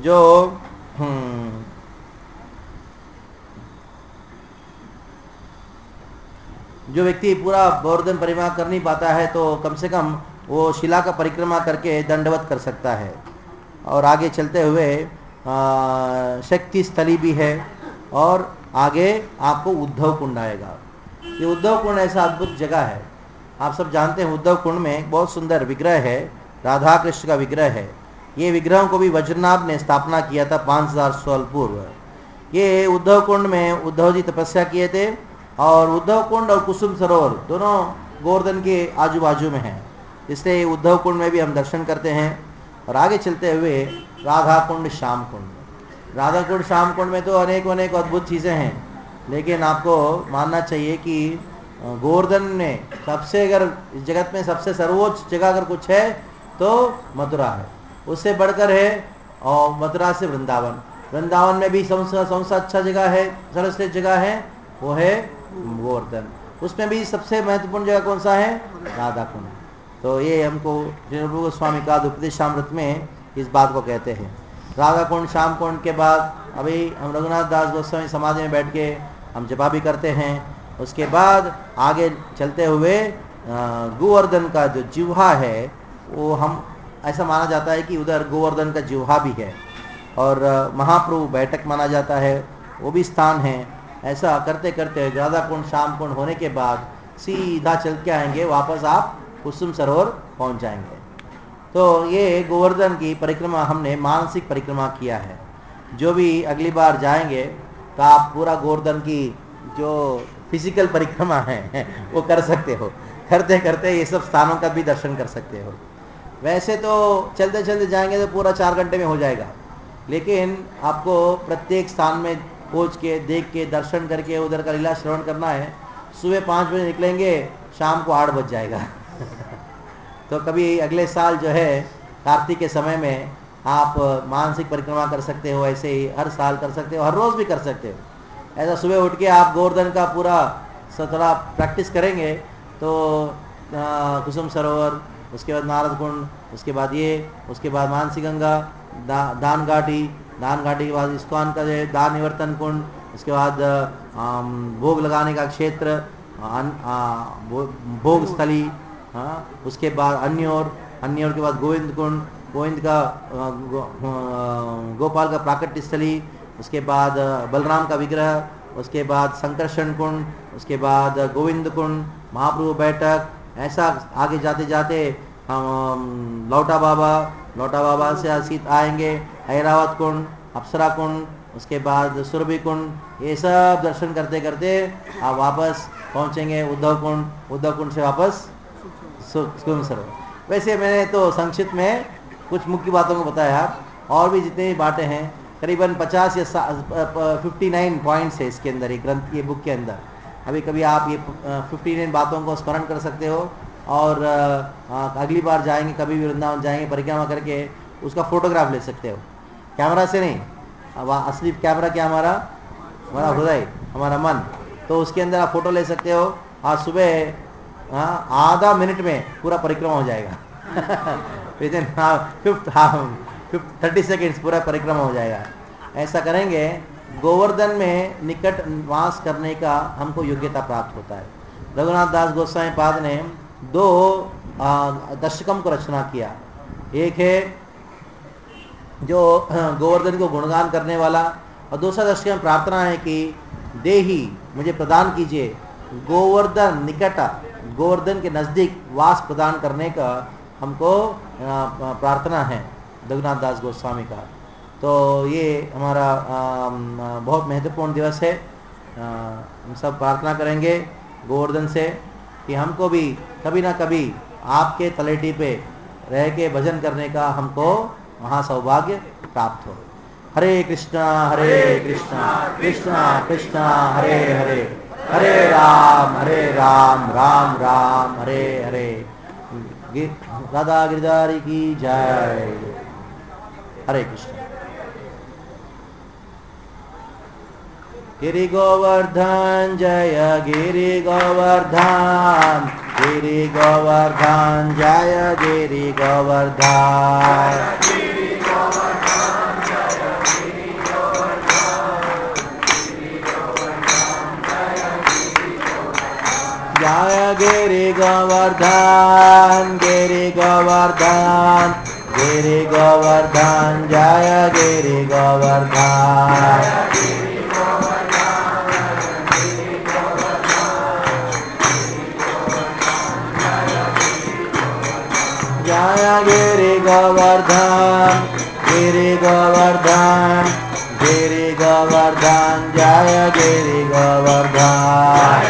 जो व्यक्ति पूरा गोवर्धन परिक्रमा कर नहीं पाता है तो कम से कम वो शिला का परिक्रमा करके दंडवत कर सकता है। और आगे चलते हुए शक्ति स्थली भी है और आगे आपको उद्धव कुंड आएगा। ये उद्धव कुंड ऐसा अद्भुत जगह है, आप सब जानते हैं उद्धव कुंड में एक बहुत सुंदर विग्रह है, राधा कृष्ण का विग्रह है। ये विग्रहों को भी वज्रनाभ ने स्थापना किया था 5000 साल पूर्व। ये उद्धव कुंड में उद्धव जी तपस्या किए थे और उद्धव कुंड और कुसुम सरोवर दोनों गोवर्धन के आजू बाजू में हैं, इसलिए उद्धव कुंड में भी हम दर्शन करते हैं। और आगे चलते हुए राधा कुंड श्याम कुंड, राधा कुंड श्याम कुंड में तो अनेक अद्भुत चीज़ें हैं, लेकिन आपको मानना चाहिए कि गोवर्धन ने सबसे, अगर इस जगत में सबसे सर्वोच्च जगह अगर कुछ है तो मथुरा है, उससे बढ़कर है। और मथुरा से वृंदावन, वृंदावन में भी सबसे अच्छा जगह है, सर्वश्रेष्ठ जगह है वो है गोवर्धन। उसमें भी सबसे महत्वपूर्ण जगह कौन सा है? राधा कुंड। तो ये हमको रूप गोस्वामी का उपदेशामृत में इस बात को कहते हैं। राधा कुंड श्याम कुंड के बाद अभी हम रघुनाथ दास गोस्वामी समाधि में बैठ के हम जपा भी करते हैं। उसके बाद आगे चलते हुए गोवर्धन का जो जिह्वा है वो हम ऐसा माना जाता है कि उधर गोवर्धन का जिह्वा भी है और महाप्रभु बैठक माना जाता है, वो भी स्थान है। ऐसा करते करते राधा कुंड श्याम कुंड होने के बाद सीधा चल के आएंगे, वापस आप कुसुम सरोवर पहुंच जाएंगे। तो ये गोवर्धन की परिक्रमा हमने मानसिक परिक्रमा किया है। जो भी अगली बार जाएंगे तो आप पूरा गोवर्धन की जो फिजिकल परिक्रमा है वो कर सकते हो, करते करते ये सब स्थानों का भी दर्शन कर सकते हो। वैसे तो चलते चलते जाएंगे तो पूरा 4 घंटे में हो जाएगा, लेकिन आपको प्रत्येक स्थान में पहुँच के देख के दर्शन करके उधर का लीला श्रवण करना है। सुबह 5 बजे निकलेंगे, शाम को 8 बज जाएगा तो कभी अगले साल जो है कार्तिक के समय में आप मानसिक परिक्रमा कर सकते हो, ऐसे ही हर साल कर सकते हो, हर रोज़ भी कर सकते हो। ऐसा सुबह उठ के आप गोवर्धन का पूरा थोड़ा प्रैक्टिस करेंगे तो कुसुम सरोवर, उसके बाद नारद कुंड, उसके बाद उसके बाद मानसी गंगा, दान घाटी के बाद इस्कॉन का जो है दान निवर्तन कुंड, उसके बाद भोग लगाने का क्षेत्र भोग स्थली, उसके बाद अन्योर के बाद गोविंद कुंड, गोविंद का गोपाल का प्राकट्य स्थली, उसके बाद बलराम का विग्रह, उसके बाद संकर्षण कुंड, उसके बाद गोविंद कुंड, महाप्रभु बैठक। ऐसा आगे जाते जाते हम लौटा बाबा से सीत आएंगे, ऐरावत कुंड, अप्सरा कुंड, उसके बाद सुरभि कुंड। ये सब दर्शन करते करते आप वापस पहुंचेंगे उद्धव कुंड से वापस कुसुम सरोवर। वैसे मैंने तो संक्षिप्त में कुछ मुख्य बातों को बताया, और भी जितने भी बातें हैं करीबन 50 या 59 पॉइंट्स है इसके अंदर, ये बुक के अंदर। अभी कभी आप ये 59 बातों को स्मरण कर सकते हो और अगली बार जाएंगे, कभी भी वृंदावन जाएंगे परिक्रमा करके उसका फोटोग्राफ ले सकते हो, कैमरा से नहीं। अब असली कैमरा क्या, हमारा हृदय, हमारा मन। तो उसके अंदर आप फोटो ले सकते हो और सुबह आधा मिनट में पूरा परिक्रमा हो जाएगा विद इन 30 सेकेंड्स पूरा परिक्रमा हो जाएगा। ऐसा करेंगे, गोवर्धन में निकट वास करने का हमको योग्यता प्राप्त होता है। रघुनाथ दास गोस्वामी पाद ने 2 दशकम को रचना किया। एक है जो गोवर्धन को गुणगान करने वाला, और दूसरा दशकम प्रार्थना है कि देही मुझे प्रदान कीजिए गोवर्धन निकट, गोवर्धन के नज़दीक वास प्रदान करने का हमको प्रार्थना है रघुनाथ दास गोस्वामी का। तो ये हमारा बहुत महत्वपूर्ण दिवस है। हम सब प्रार्थना करेंगे गोवर्धन से कि हमको भी कभी ना कभी आपके तलेटी पे रह के भजन करने का हमको वहाँ सौभाग्य प्राप्त हो। हरे कृष्णा कृष्णा कृष्णा हरे हरे, हरे राम राम राम हरे हरे। राधा गिरधारी की जय। हरे कृष्ण। गिरि गोवर्धन जय गिरि गोवर्धन, गिरि गोवर्धन जय गिरि गोवर्धन, जय गिरि गोवर्धन, गिरि गोवर्धन, गिरि गोवर्धन जय गिरि गोवर्धन, जय गिरि गोवर्धन, गिरि गोवर्धन, गिरि गोवर्धन जय गिरि गोवर्धन,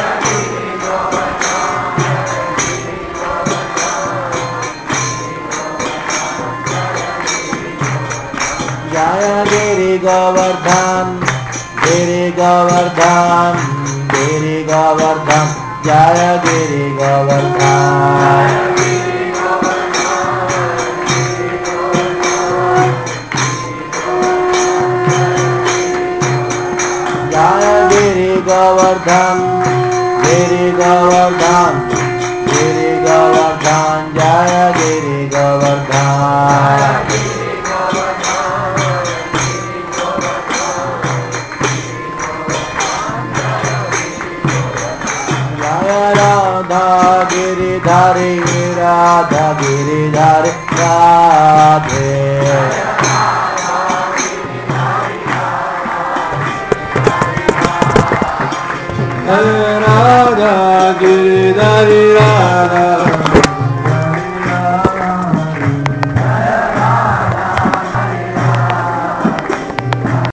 जय गिरि गोवर्धन, गिरि गोवर्धन, गिरि गोवर्धन जय गिरि गोवर्धन, जय गिरि गोवर्धन, गिरि गोवर्धन, गिरि गोवर्धन जय गिरि गोवर्धन, राधा गिरिधारी राधा गिरिधारी राधे, राधा